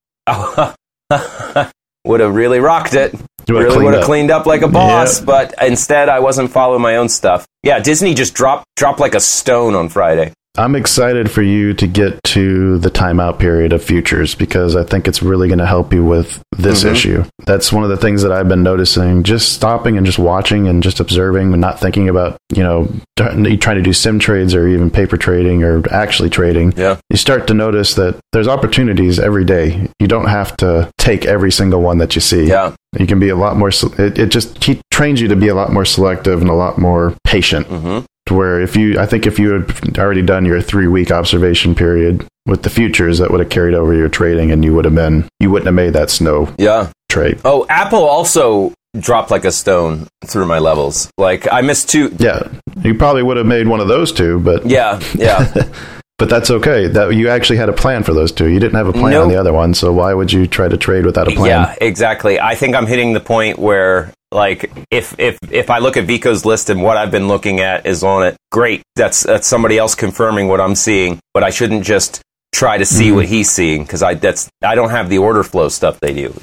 really rocked it. Really would have cleaned up like a boss, but instead I wasn't following my own stuff. Yeah, Disney just dropped like a stone on Friday.
I'm excited for you to get to the timeout period of futures because I think it's really going to help you with this issue. That's one of the things that I've been noticing, just stopping and just watching and just observing and not thinking about, trying to do sim trades or even paper trading or actually trading.
Yeah.
You start to notice that there's opportunities every day. You don't have to take every single one that you see.
Yeah.
You can be a lot more, it trains you to be a lot more selective and a lot more patient. To where I think if you had already done your 3-week observation period with the futures, that would have carried over your trading and you wouldn't have made that snow trade.
Oh, Apple also dropped like a stone through my levels. Like I missed 2.
Yeah. You probably would have made one of those 2, but
yeah.
But that's okay. That you actually had a plan for those 2. You didn't have a plan on the other one, so why would you try to trade without a plan?
Yeah, exactly. I think I'm hitting the point where, like, if I look at Vico's list and what I've been looking at is on it, great. That's somebody else confirming what I'm seeing. But I shouldn't just try to see what he's seeing because I don't have the order flow stuff they do.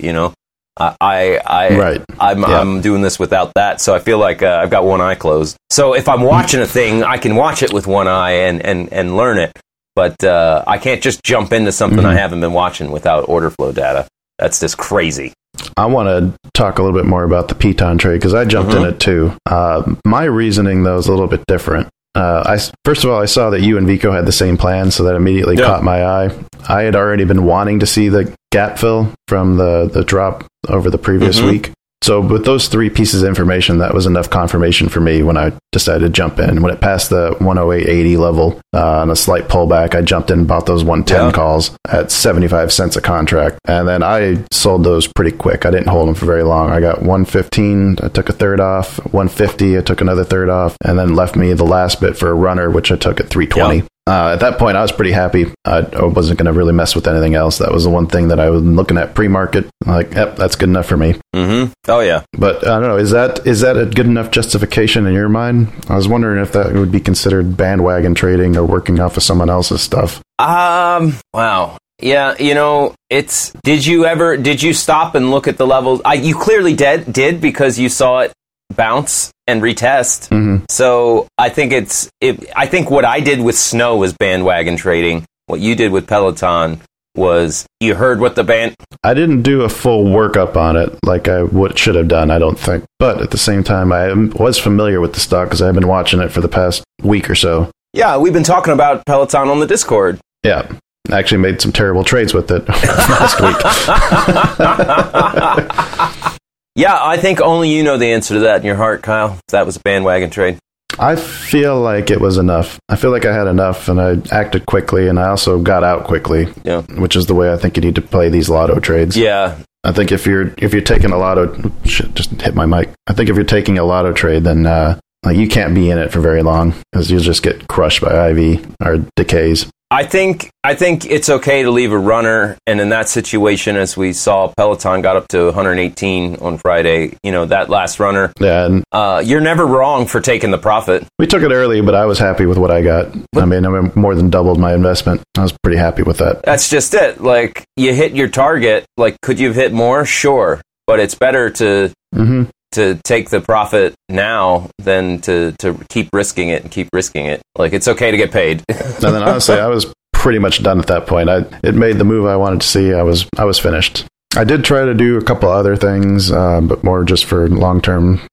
I'm doing this without that, so I feel like I've got one eye closed. So if I'm watching a thing, I can watch it with one eye and learn it, but I can't just jump into something I haven't been watching without order flow data. That's just crazy.
I want to talk a little bit more about the Piton trade because I jumped in it too. My reasoning, though, is a little bit different. First of all, I saw that you and Vico had the same plan, so that immediately caught my eye. I had already been wanting to see the gap fill from the drop over the previous week. So with those 3 pieces of information, that was enough confirmation for me when I decided to jump in. When it passed the 108.80 level on a slight pullback, I jumped in and bought those 110 calls at 75 cents a contract. And then I sold those pretty quick. I didn't hold them for very long. I got 115, I took a third off, 150, I took another third off, and then left me the last bit for a runner, which I took at 320. Yeah. At that point, I was pretty happy. I wasn't going to really mess with anything else. That was the one thing that I was looking at pre-market. Like, yep, that's good enough for me.
Oh, yeah.
But I don't know. Is that a good enough justification in your mind? I was wondering if that would be considered bandwagon trading or working off of someone else's stuff.
Wow. Yeah, did you stop and look at the levels? You clearly did because you saw it bounce and retest. So I think I think what I did with Snow was bandwagon trading. What you did with Peloton was you heard what the band.
I didn't do a full workup on it like I should have done, I don't think. But at the same time, I was familiar with the stock because I've been watching it for the past week or so.
Yeah, we've been talking about Peloton on the Discord.
Yeah. I actually made some terrible trades with it last week.
Yeah, I think only you know the answer to that in your heart, Kyle. That was a bandwagon trade.
I feel like it was enough. I feel like I had enough, and I acted quickly, and I also got out quickly. Yeah, which is the way I think you need to play these lotto trades.
Yeah,
I think if you're taking a lotto, just hit my mic. I think if you're taking a lotto trade, then you can't be in it for very long because you'll just get crushed by IV or decays.
I think it's okay to leave a runner, and in that situation, as we saw, Peloton got up to 118 on Friday. That last runner.
Yeah, and
you're never wrong for taking the profit.
We took it early, but I was happy with what I got. I more than doubled my investment. I was pretty happy with that.
That's just it. Like, you hit your target. Like, could you have hit more? Sure, but it's better to take the profit now than to keep risking it and keep risking it. Like, it's okay to get paid.
And then honestly, I was pretty much done at that point. It made the move I wanted to see. I was finished. I did try to do a couple other things, but more just for long-term.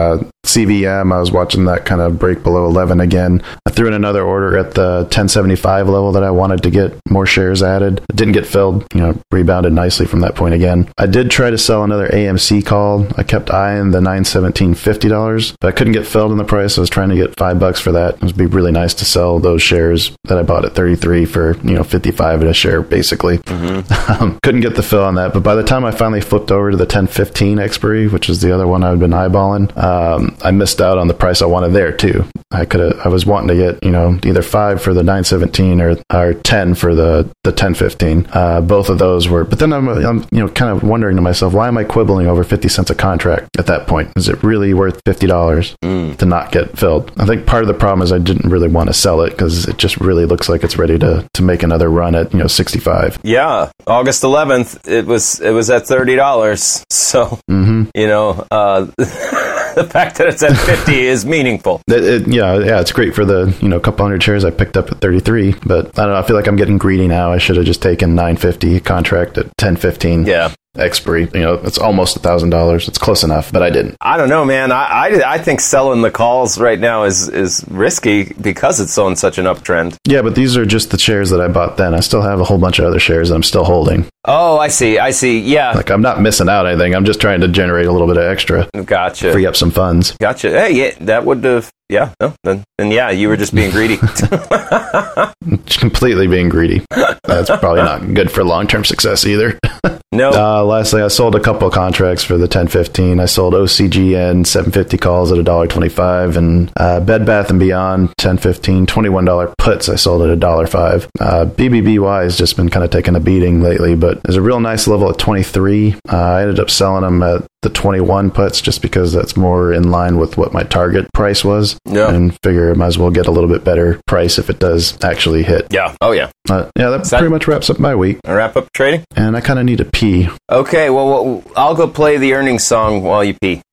CVM, I was watching that kind of break below 11 again. I threw in another order at the 1075 level that I wanted to get more shares added. It didn't get filled, rebounded nicely from that point again. I did try to sell another AMC call. I kept eyeing the $917 $50, but I couldn't get filled in the price. I was trying to get $5 for that. It would be really nice to sell those shares that I bought at 33 for, 55 at a share, basically. Couldn't get the fill on that, but by the time I finally flipped over to the 1015 expiry, which is the other one I've been eyeballing, I missed out on the price I wanted there too. I was wanting to get, either 5 for the 917 or 10 for the 1015. Both of those were, but then I'm kind of wondering to myself, why am I quibbling over 50 cents a contract at that point? Is it really worth $50 to not get filled? I think part of the problem is I didn't really want to sell it because it just really looks like it's ready to make another run at, 65.
Yeah. August 11th, it was at $30. So, the fact that it's at 50 is meaningful.
Yeah, it's great for the couple hundred shares I picked up at 33, but I don't know. I feel like I'm getting greedy now. I should have just taken 950 contract at 1015.
Yeah.
Expiry, it's almost $1,000. It's close enough, but I didn't.
I don't know, man. I think selling the calls right now is risky because it's on such an uptrend.
Yeah, but these are just the shares that I bought then. I still have a whole bunch of other shares that I'm still holding.
Oh, I see. Yeah.
Like, I'm not missing out anything. I'm just trying to generate a little bit of extra.
Gotcha.
Free up some funds.
Gotcha. Hey, yeah, that would have... Yeah, no, then yeah, you were just being greedy.
Completely being greedy. That's probably not good for long-term success either.
No.
Lastly, I sold a couple of contracts for the 1015. I sold OCGN 750 calls at $1.25, and Bed Bath & Beyond 1015 $21 puts I sold at $1.05. BBBY has just been kind of taking a beating lately, but there's a real nice level at 23. I ended up selling them at the 21 puts just because that's more in line with what my target price was.
Yeah.
And figure I might as well get a little bit better price if it does actually hit.
Yeah. Oh, yeah.
That pretty much wraps up my week.
Wrap up trading?
And I kind of need to pee.
Okay, well, I'll go play the earnings song while you pee.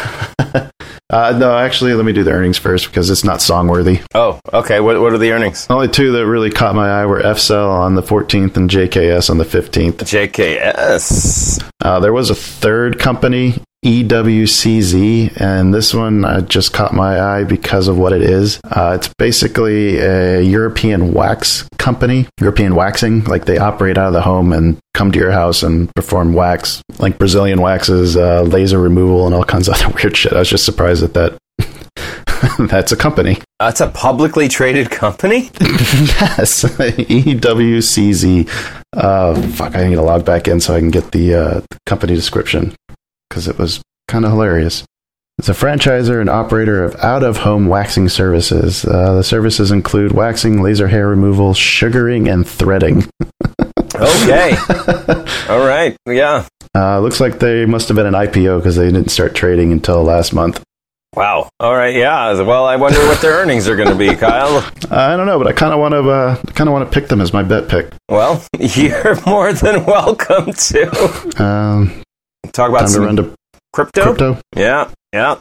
No, actually, let me do the earnings first because it's not song-worthy.
Oh, okay. What are the earnings?
The only two that really caught my eye were FCell on the 14th and JKS on the 15th.
JKS.
There was a third company, EWCZ, and this one just caught my eye because of what it is. It's basically a European wax company, European waxing. Like, they operate out of the home and come to your house and perform wax, like Brazilian waxes, laser removal, and all kinds of other weird shit. I was just surprised that that's a company.
It's a publicly traded company?
Yes, EWCZ. Fuck, I need to log back in so I can get the company description because it was kind of hilarious. It's a franchisor and operator of out-of-home waxing services. The services include waxing, laser hair removal, sugaring, and threading.
Okay. All right. Yeah.
Looks like they must have been an IPO because they didn't start trading until last month.
Wow. All right. Yeah. Well, I wonder what their earnings are going to be, Kyle.
I don't know, but I kind of want to pick them as my bet pick.
Well, you're more than welcome to.
Talk
about some
run to
crypto. Yeah.
Look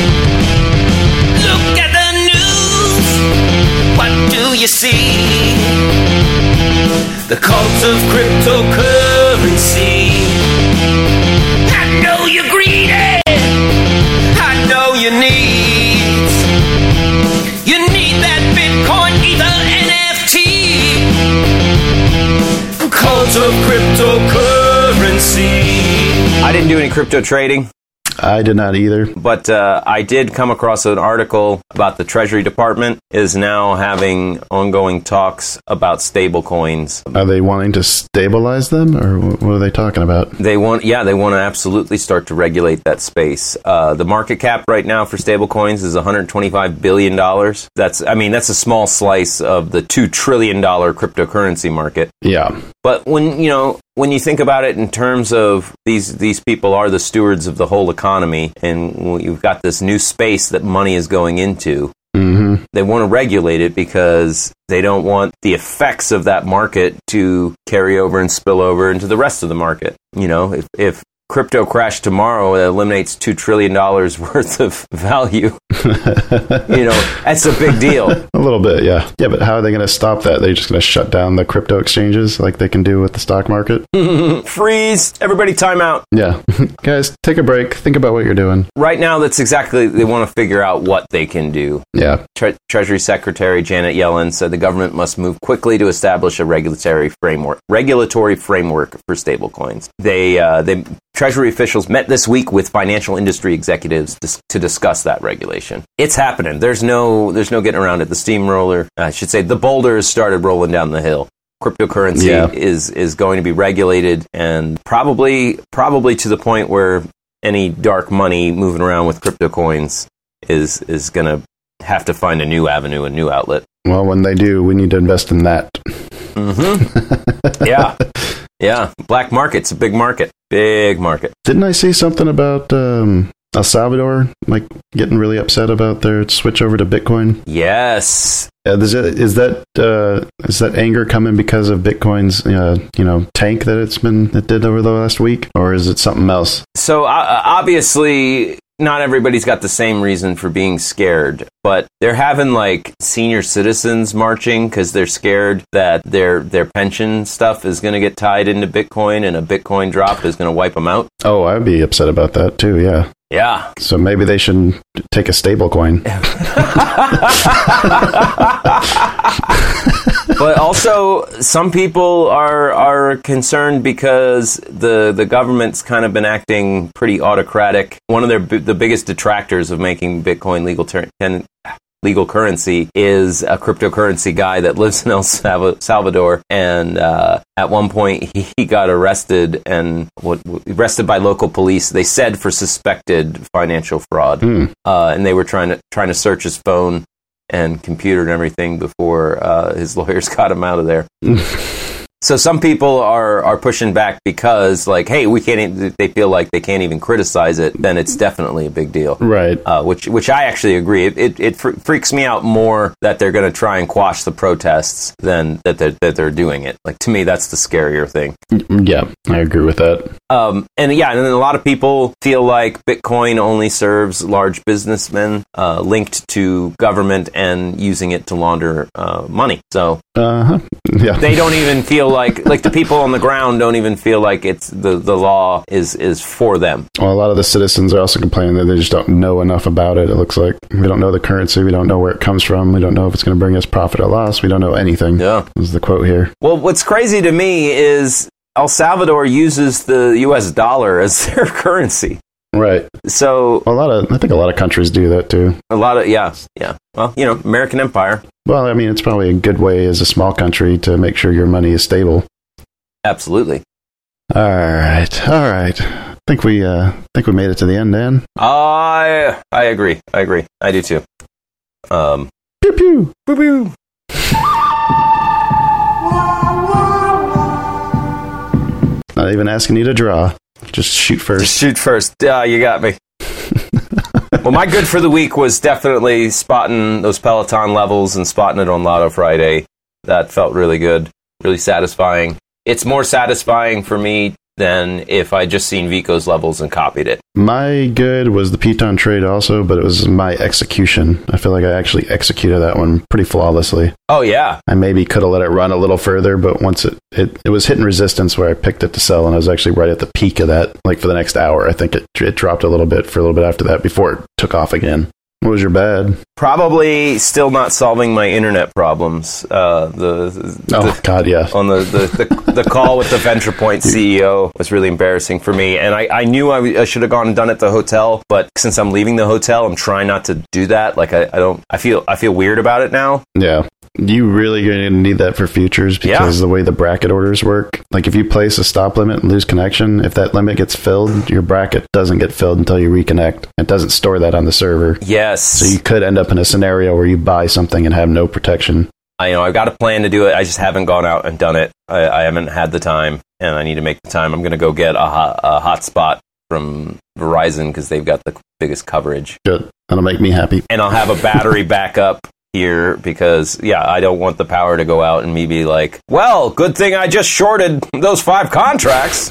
at the news. What do you see? The cult of cryptocurrency. I know you're greedy. I know you need that Bitcoin, Ether, NFT. Cult of cryptocurrency.
I didn't do any crypto trading.
I did not either.
But I did come across an article about the Treasury Department is now having ongoing talks about stable coins.
Are they wanting to stabilize them, or what are they talking about?
They want to absolutely start to regulate that space. The market cap right now for stable coins is $125 billion. That's a small slice of the $2 trillion cryptocurrency market.
Yeah.
But when you think about it in terms of these people are the stewards of the whole economy, and you've got this new space that money is going into, they want to regulate it because they don't want the effects of that market to carry over and spill over into the rest of the market. If crypto crash tomorrow, it eliminates $2 trillion worth of value. That's a big deal.
A little bit, yeah. Yeah, but how are they going to stop that? They're just going to shut down the crypto exchanges like they can do with the stock market?
Freeze! Everybody time out.
Yeah. Guys, take a break. Think about what you're doing.
Right now, that's exactly, they want to figure out what they can do.
Yeah.
Treasury Secretary Janet Yellen said the government must move quickly to establish a regulatory framework for stablecoins. Treasury officials met this week with financial industry executives to discuss that regulation. It's happening. There's no getting around it. The steamroller, I should say, the boulder has started rolling down the hill. Cryptocurrency is going to be regulated, and probably to the point where any dark money moving around with crypto coins is going to have to find a new avenue, a new outlet.
Well, when they do, we need to invest in that.
Yeah. Yeah. Black market's a big market. Big market.
Didn't I see something about El Salvador, getting really upset about their switch over to Bitcoin?
Yes.
Is that anger coming because of Bitcoin's tank that it did over the last week, or is it something else?
So obviously not everybody's got the same reason for being scared, but they're having like senior citizens marching because they're scared that their pension stuff is going to get tied into Bitcoin and a Bitcoin drop is going to wipe them out.
Oh, I'd be upset about that too, yeah.
Yeah.
So maybe they should take a stable coin.
But also, some people are concerned because the government's kind of been acting pretty autocratic. One of the biggest detractors of making Bitcoin legal currency is a cryptocurrency guy that lives in El Salvador, and at one point he got arrested by local police. They said for suspected financial fraud, and they were trying to search his phone and computer and everything before his lawyers got him out of there. So some people are pushing back because, like, hey, they feel like they can't even criticize it, then it's definitely a big deal.
Right.
Which I actually agree. It freaks me out more that they're going to try and quash the protests than that they're doing it. Like, to me, that's the scarier thing.
Yeah, I agree with that.
And then a lot of people feel like Bitcoin only serves large businessmen linked to government and using it to launder money. So
yeah,
they don't even feel like the people on the ground don't even feel like it's the law is for them.
Well, a lot of the citizens are also complaining that they just don't know enough about it. It looks like we don't know the currency, we don't know where it comes from, we don't know if it's going to bring us profit or loss, we don't know anything.
Yeah,
is the quote here.
Well, what's crazy to me is El Salvador uses the U.S. dollar as their currency.
Right.
So
I think a lot of countries do that too.
Yeah. Well, American Empire.
Well, I mean, it's probably a good way as a small country to make sure your money is stable.
Absolutely.
All right. I think we made it to the end, Dan.
I agree. I do too.
Pew pew.
Pew pew.
Not even asking you to draw. Just shoot first.
You got me. Well, my good for the week was definitely spotting those Peloton levels and spotting it on Lotto Friday. That felt really good, really satisfying. It's more satisfying for me than if I just seen Vico's levels and copied it.
My good was the Piton trade also, but it was my execution. I feel like I actually executed that one pretty flawlessly.
Oh, yeah.
I maybe could have let it run a little further, but once it was hitting resistance where I picked it to sell, and I was actually right at the peak of that, like for the next hour. I think it dropped a little bit after that before it took off again. What was your bad?
Probably still not solving my internet problems.
God, yeah.
On the call with the Venturepoint CEO was really embarrassing for me, and I knew I should have gone and done it at the hotel, but since I'm leaving the hotel, I'm trying not to do that. Like I feel weird about it now.
Yeah. You really going to need that for futures because the way the bracket orders work, like if you place a stop limit and lose connection, if that limit gets filled, your bracket doesn't get filled until you reconnect. It doesn't store that on the server.
Yes.
So you could end up in a scenario where you buy something and have no protection.
I've got a plan to do it. I just haven't gone out and done it. I haven't had the time, and I need to make the time. I'm going to go get a hotspot from Verizon because they've got the biggest coverage.
Good. That'll make me happy.
And I'll have a battery backup here because, I don't want the power to go out and me be like, well, good thing I just shorted those 5 contracts.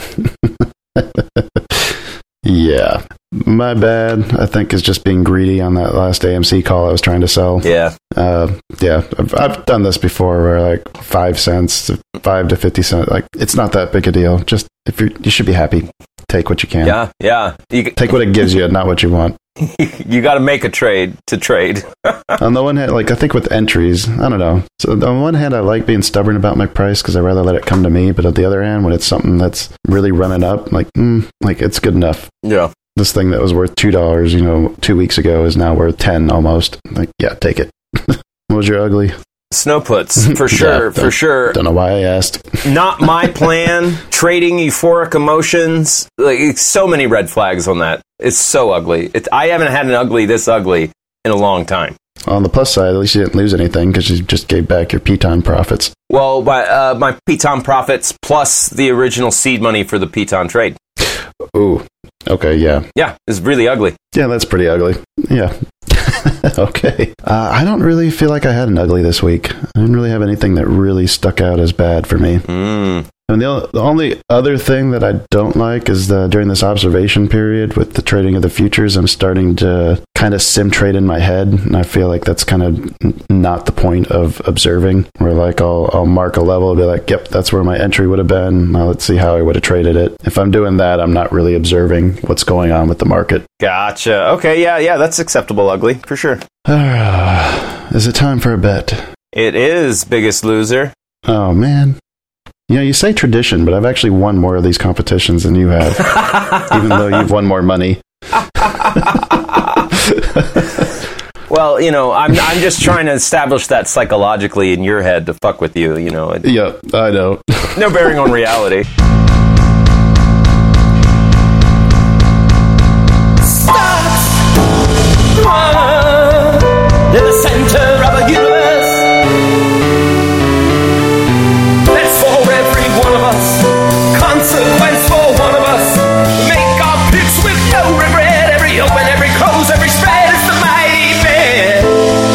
Yeah. My bad, I think, is just being greedy on that last AMC call I was trying to sell.
Yeah.
I've done this before where like 5 cents to 5 to 50 cents, like it's not that big a deal. Just you should be happy. Take what you can.
Yeah.
Take what it gives you, not what you want.
You got to make a trade to trade.
On the one hand, like I think with entries, I don't know. So on one hand, I like being stubborn about my price because I'd rather let it come to me. But on the other hand, when it's something that's really running up, like it's good enough.
Yeah.
This thing that was worth $2, 2 weeks ago is now worth 10 almost. Like, yeah, take it. What was your ugly?
Snow puts, for sure, for sure.
Don't know why I asked.
Not my plan. Trading euphoric emotions. Like, so many red flags on that. It's so ugly. I haven't had an this ugly in a long time.
On the plus side, at least you didn't lose anything because you just gave back your Piton profits.
Well, my Piton profits plus the original seed money for the Piton trade.
Ooh. Okay, yeah.
Yeah, it's really ugly.
Yeah, that's pretty ugly. Yeah. Okay. I don't really feel like I had an ugly this week. I didn't really have anything that really stuck out as bad for me. And the only other thing that I don't like is during this observation period with the trading of the futures, I'm starting to kind of sim trade in my head, and I feel like that's kind of not the point of observing. Where like I'll mark a level and be like, yep, that's where my entry would have been. Now let's see how I would have traded it. If I'm doing that, I'm not really observing what's going on with the market.
Gotcha. Okay, yeah, that's acceptable ugly, for sure.
Is it time for a bet?
It is, Biggest Loser.
Oh, man. You know, you say tradition, but I've actually won more of these competitions than you have, even though you've won more money.
Well, you know, I'm just trying to establish that psychologically in your head to fuck with you, you know.
Yeah, I know.
No bearing on reality.
Stars in the center of a universe. That's for every one of us. Consequence for one of us. Make our picks with no regret. Every open, every close, every spread. It's the mighty bet.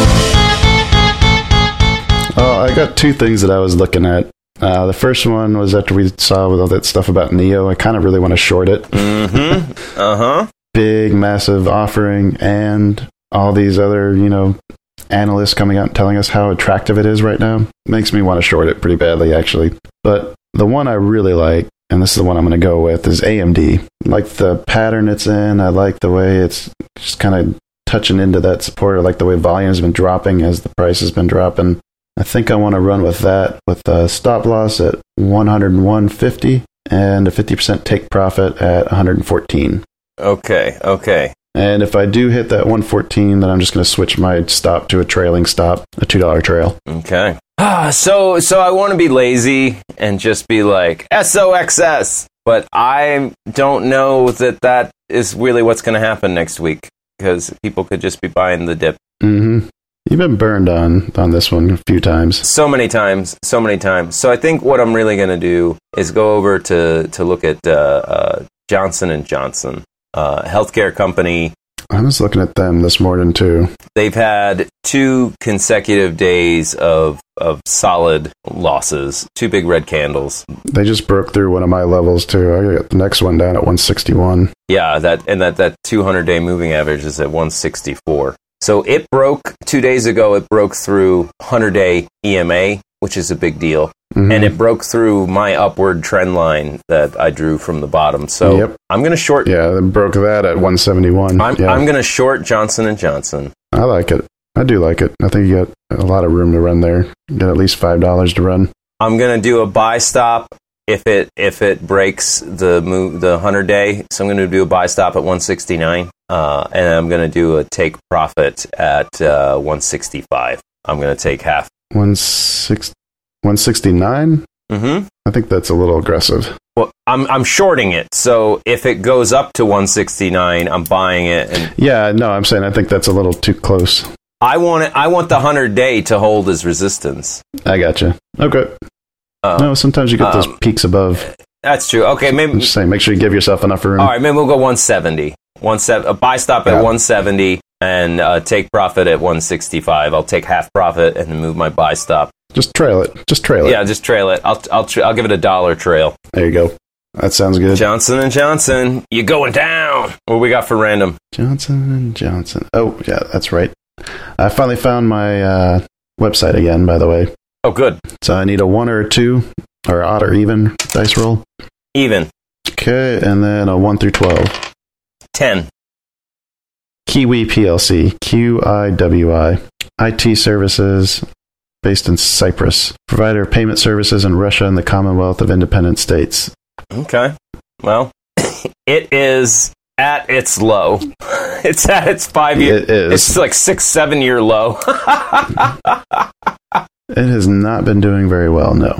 I got two things that I was looking at. The first one was after we saw with all that stuff about NEO. I kind of really want to short it.
Mm-hmm. Uh-huh.
Big, massive offering, and all these other, you know, analysts coming out and telling us how attractive it is right now. Makes me want to short it pretty badly, actually. But the one I really like, and this is the one I'm going to go with, is AMD. I like the pattern it's in. I like the way it's just kind of touching into that support. I like the way volume's been dropping as the price has been dropping. I think I want to run with that with a stop loss at 101.50 and a 50% take profit at 114.
Okay.
And if I do hit that 114, then I'm just going to switch my stop to a trailing stop, a $2 trail.
Okay. So I want to be lazy and just be like SOXS, but I don't know that is really what's going to happen next week because people could just be buying the dip.
Mm-hmm. You've been burned on this one a few times.
So many times. So I think what I'm really going to do is go over to look at Johnson & Johnson, healthcare company.
I was looking at them this morning, too.
They've had 2 consecutive days of solid losses, 2 big red candles.
They just broke through one of my levels, too. I got the next one down at 161.
Yeah, that 200-day moving average is at 164. So it broke 2 days ago. It broke through 100-day EMA, which is a big deal, and it broke through my upward trend line that I drew from the bottom. So I'm going to short.
Yeah, they broke that at 171.
I'm going to short Johnson & Johnson.
I like it. I do like it. I think you got a lot of room to run there. You got at least $5 to run.
I'm going to do a buy stop if it breaks the 100-day. So I'm going to do a buy stop at 169. And I'm going to do a take profit at 165. I'm going to take half.
169?
Mm-hmm.
I think that's a little aggressive.
Well, I'm shorting it. So if it goes up to 169, I'm buying it. And
yeah, no, I'm saying I think that's a little too close.
I want the 100-day to hold as resistance.
I gotcha. Okay. No, sometimes you get those peaks above.
That's true. Okay, maybe.
I'm just saying, make sure you give yourself enough room.
All right, maybe we'll go 170. A buy stop at 170 and take profit at 165. I'll take half profit and then move my buy stop.
Just trail it.
Yeah, just trail it. I'll give it $1 trail.
There you go. That sounds good.
Johnson & Johnson, you going down. What we got for random?
Johnson & Johnson. Oh, yeah, that's right. I finally found my website again, by the way.
Oh, good.
So I need a 1 or a 2, or odd or even dice roll.
Even.
Okay, and then a 1 through 12.
10.
Kiwi PLC, QIWI, IT services based in Cyprus, provider of payment services in Russia and the Commonwealth of Independent States.
Okay. Well, it is at its low. It's at its 5 year.
It is.
It's like 6-7 year low.
It has not been doing very well, no.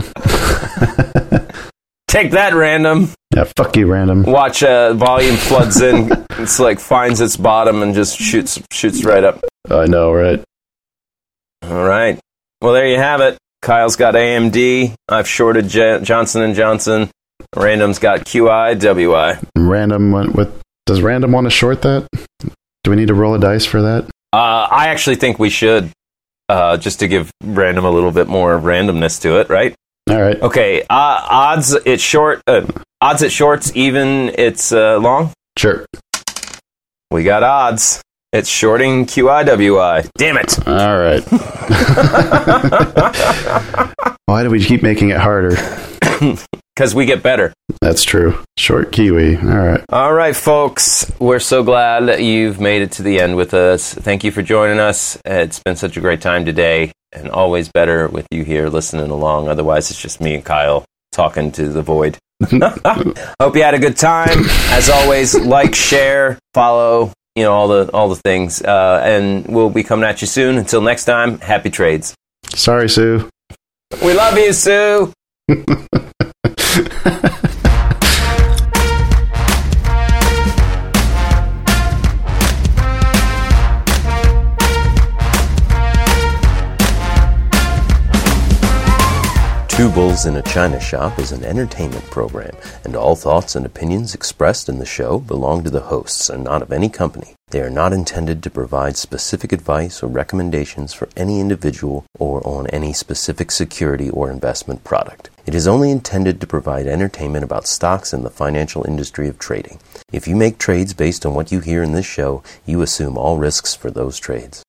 Take that, random.
Yeah, fuck you, random.
Watch volume floods in. It's like finds its bottom and just shoots right up.
I know, right?
All right. Well, there you have it. Kyle's got AMD. I've shorted Johnson & Johnson. Random's got QIWI.
Random went with... Does Random want to short that? Do we need to roll a dice for that?
I actually think we should, just to give random a little bit more randomness to it, right?
All right.
Okay, odds it's short. Odds at shorts, even it's long.
Sure.
We got odds. It's shorting QIWI. Damn it!
All right. Why do we keep making it harder?
Because we get better.
That's true. Short Kiwi. All right.
All right, folks. We're so glad that you've made it to the end with us. Thank you for joining us. It's been such a great time today, and always better with you here listening along. Otherwise, it's just me and Kyle talking to the void. Hope you had a good time. As always, like, share, follow, all the things. And we'll be coming at you soon. Until next time, happy trades.
Sorry, Sue.
We love you, Sue. Two Bulls in a China Shop is an entertainment program, and all thoughts and opinions expressed in the show belong to the hosts and not of any company. They are not intended to provide specific advice or recommendations for any individual or on any specific security or investment product. It is only intended to provide entertainment about stocks and the financial industry of trading. If you make trades based on what you hear in this show, you assume all risks for those trades.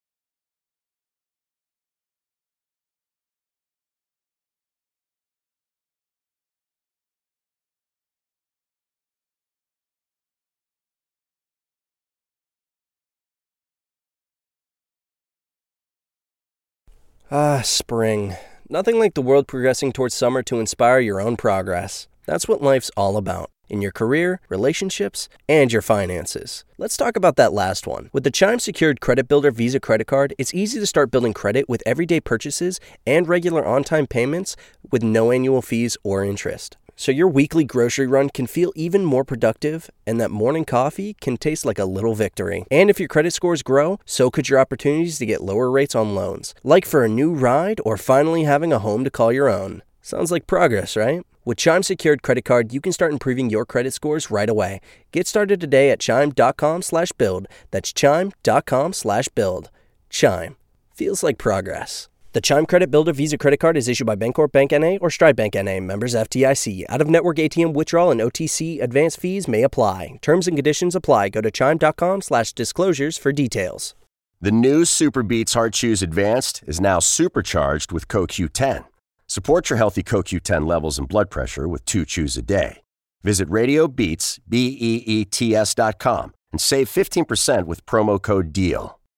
Ah, spring. Nothing like the world progressing towards summer to inspire your own progress. That's what life's all about. In your career, relationships, and your finances. Let's talk about that last one. With the Chime Secured Credit Builder Visa Credit Card, it's easy to start building credit with everyday purchases and regular on-time payments with no annual fees or interest. So your weekly grocery run can feel even more productive, and that morning coffee can taste like a little victory. And if your credit scores grow, so could your opportunities to get lower rates on loans. Like for a new ride or finally having a home to call your own. Sounds like progress, right? With Chime Secured Credit Card, you can start improving your credit scores right away. Get started today at chime.com/build. That's chime.com/build. Chime. Feels like progress. The Chime Credit Builder Visa Credit Card is issued by Bancorp Bank N.A. or Stride Bank N.A. Members FDIC. Out-of-network ATM withdrawal and OTC advance fees may apply. Terms and conditions apply. Go to chime.com/disclosures for details.
The new Super Beats Heart Chews Advanced is now supercharged with CoQ10. Support your healthy CoQ10 levels and blood pressure with 2 chews a day. Visit RadioBeats, BEETS.com and save 15% with promo code DEAL.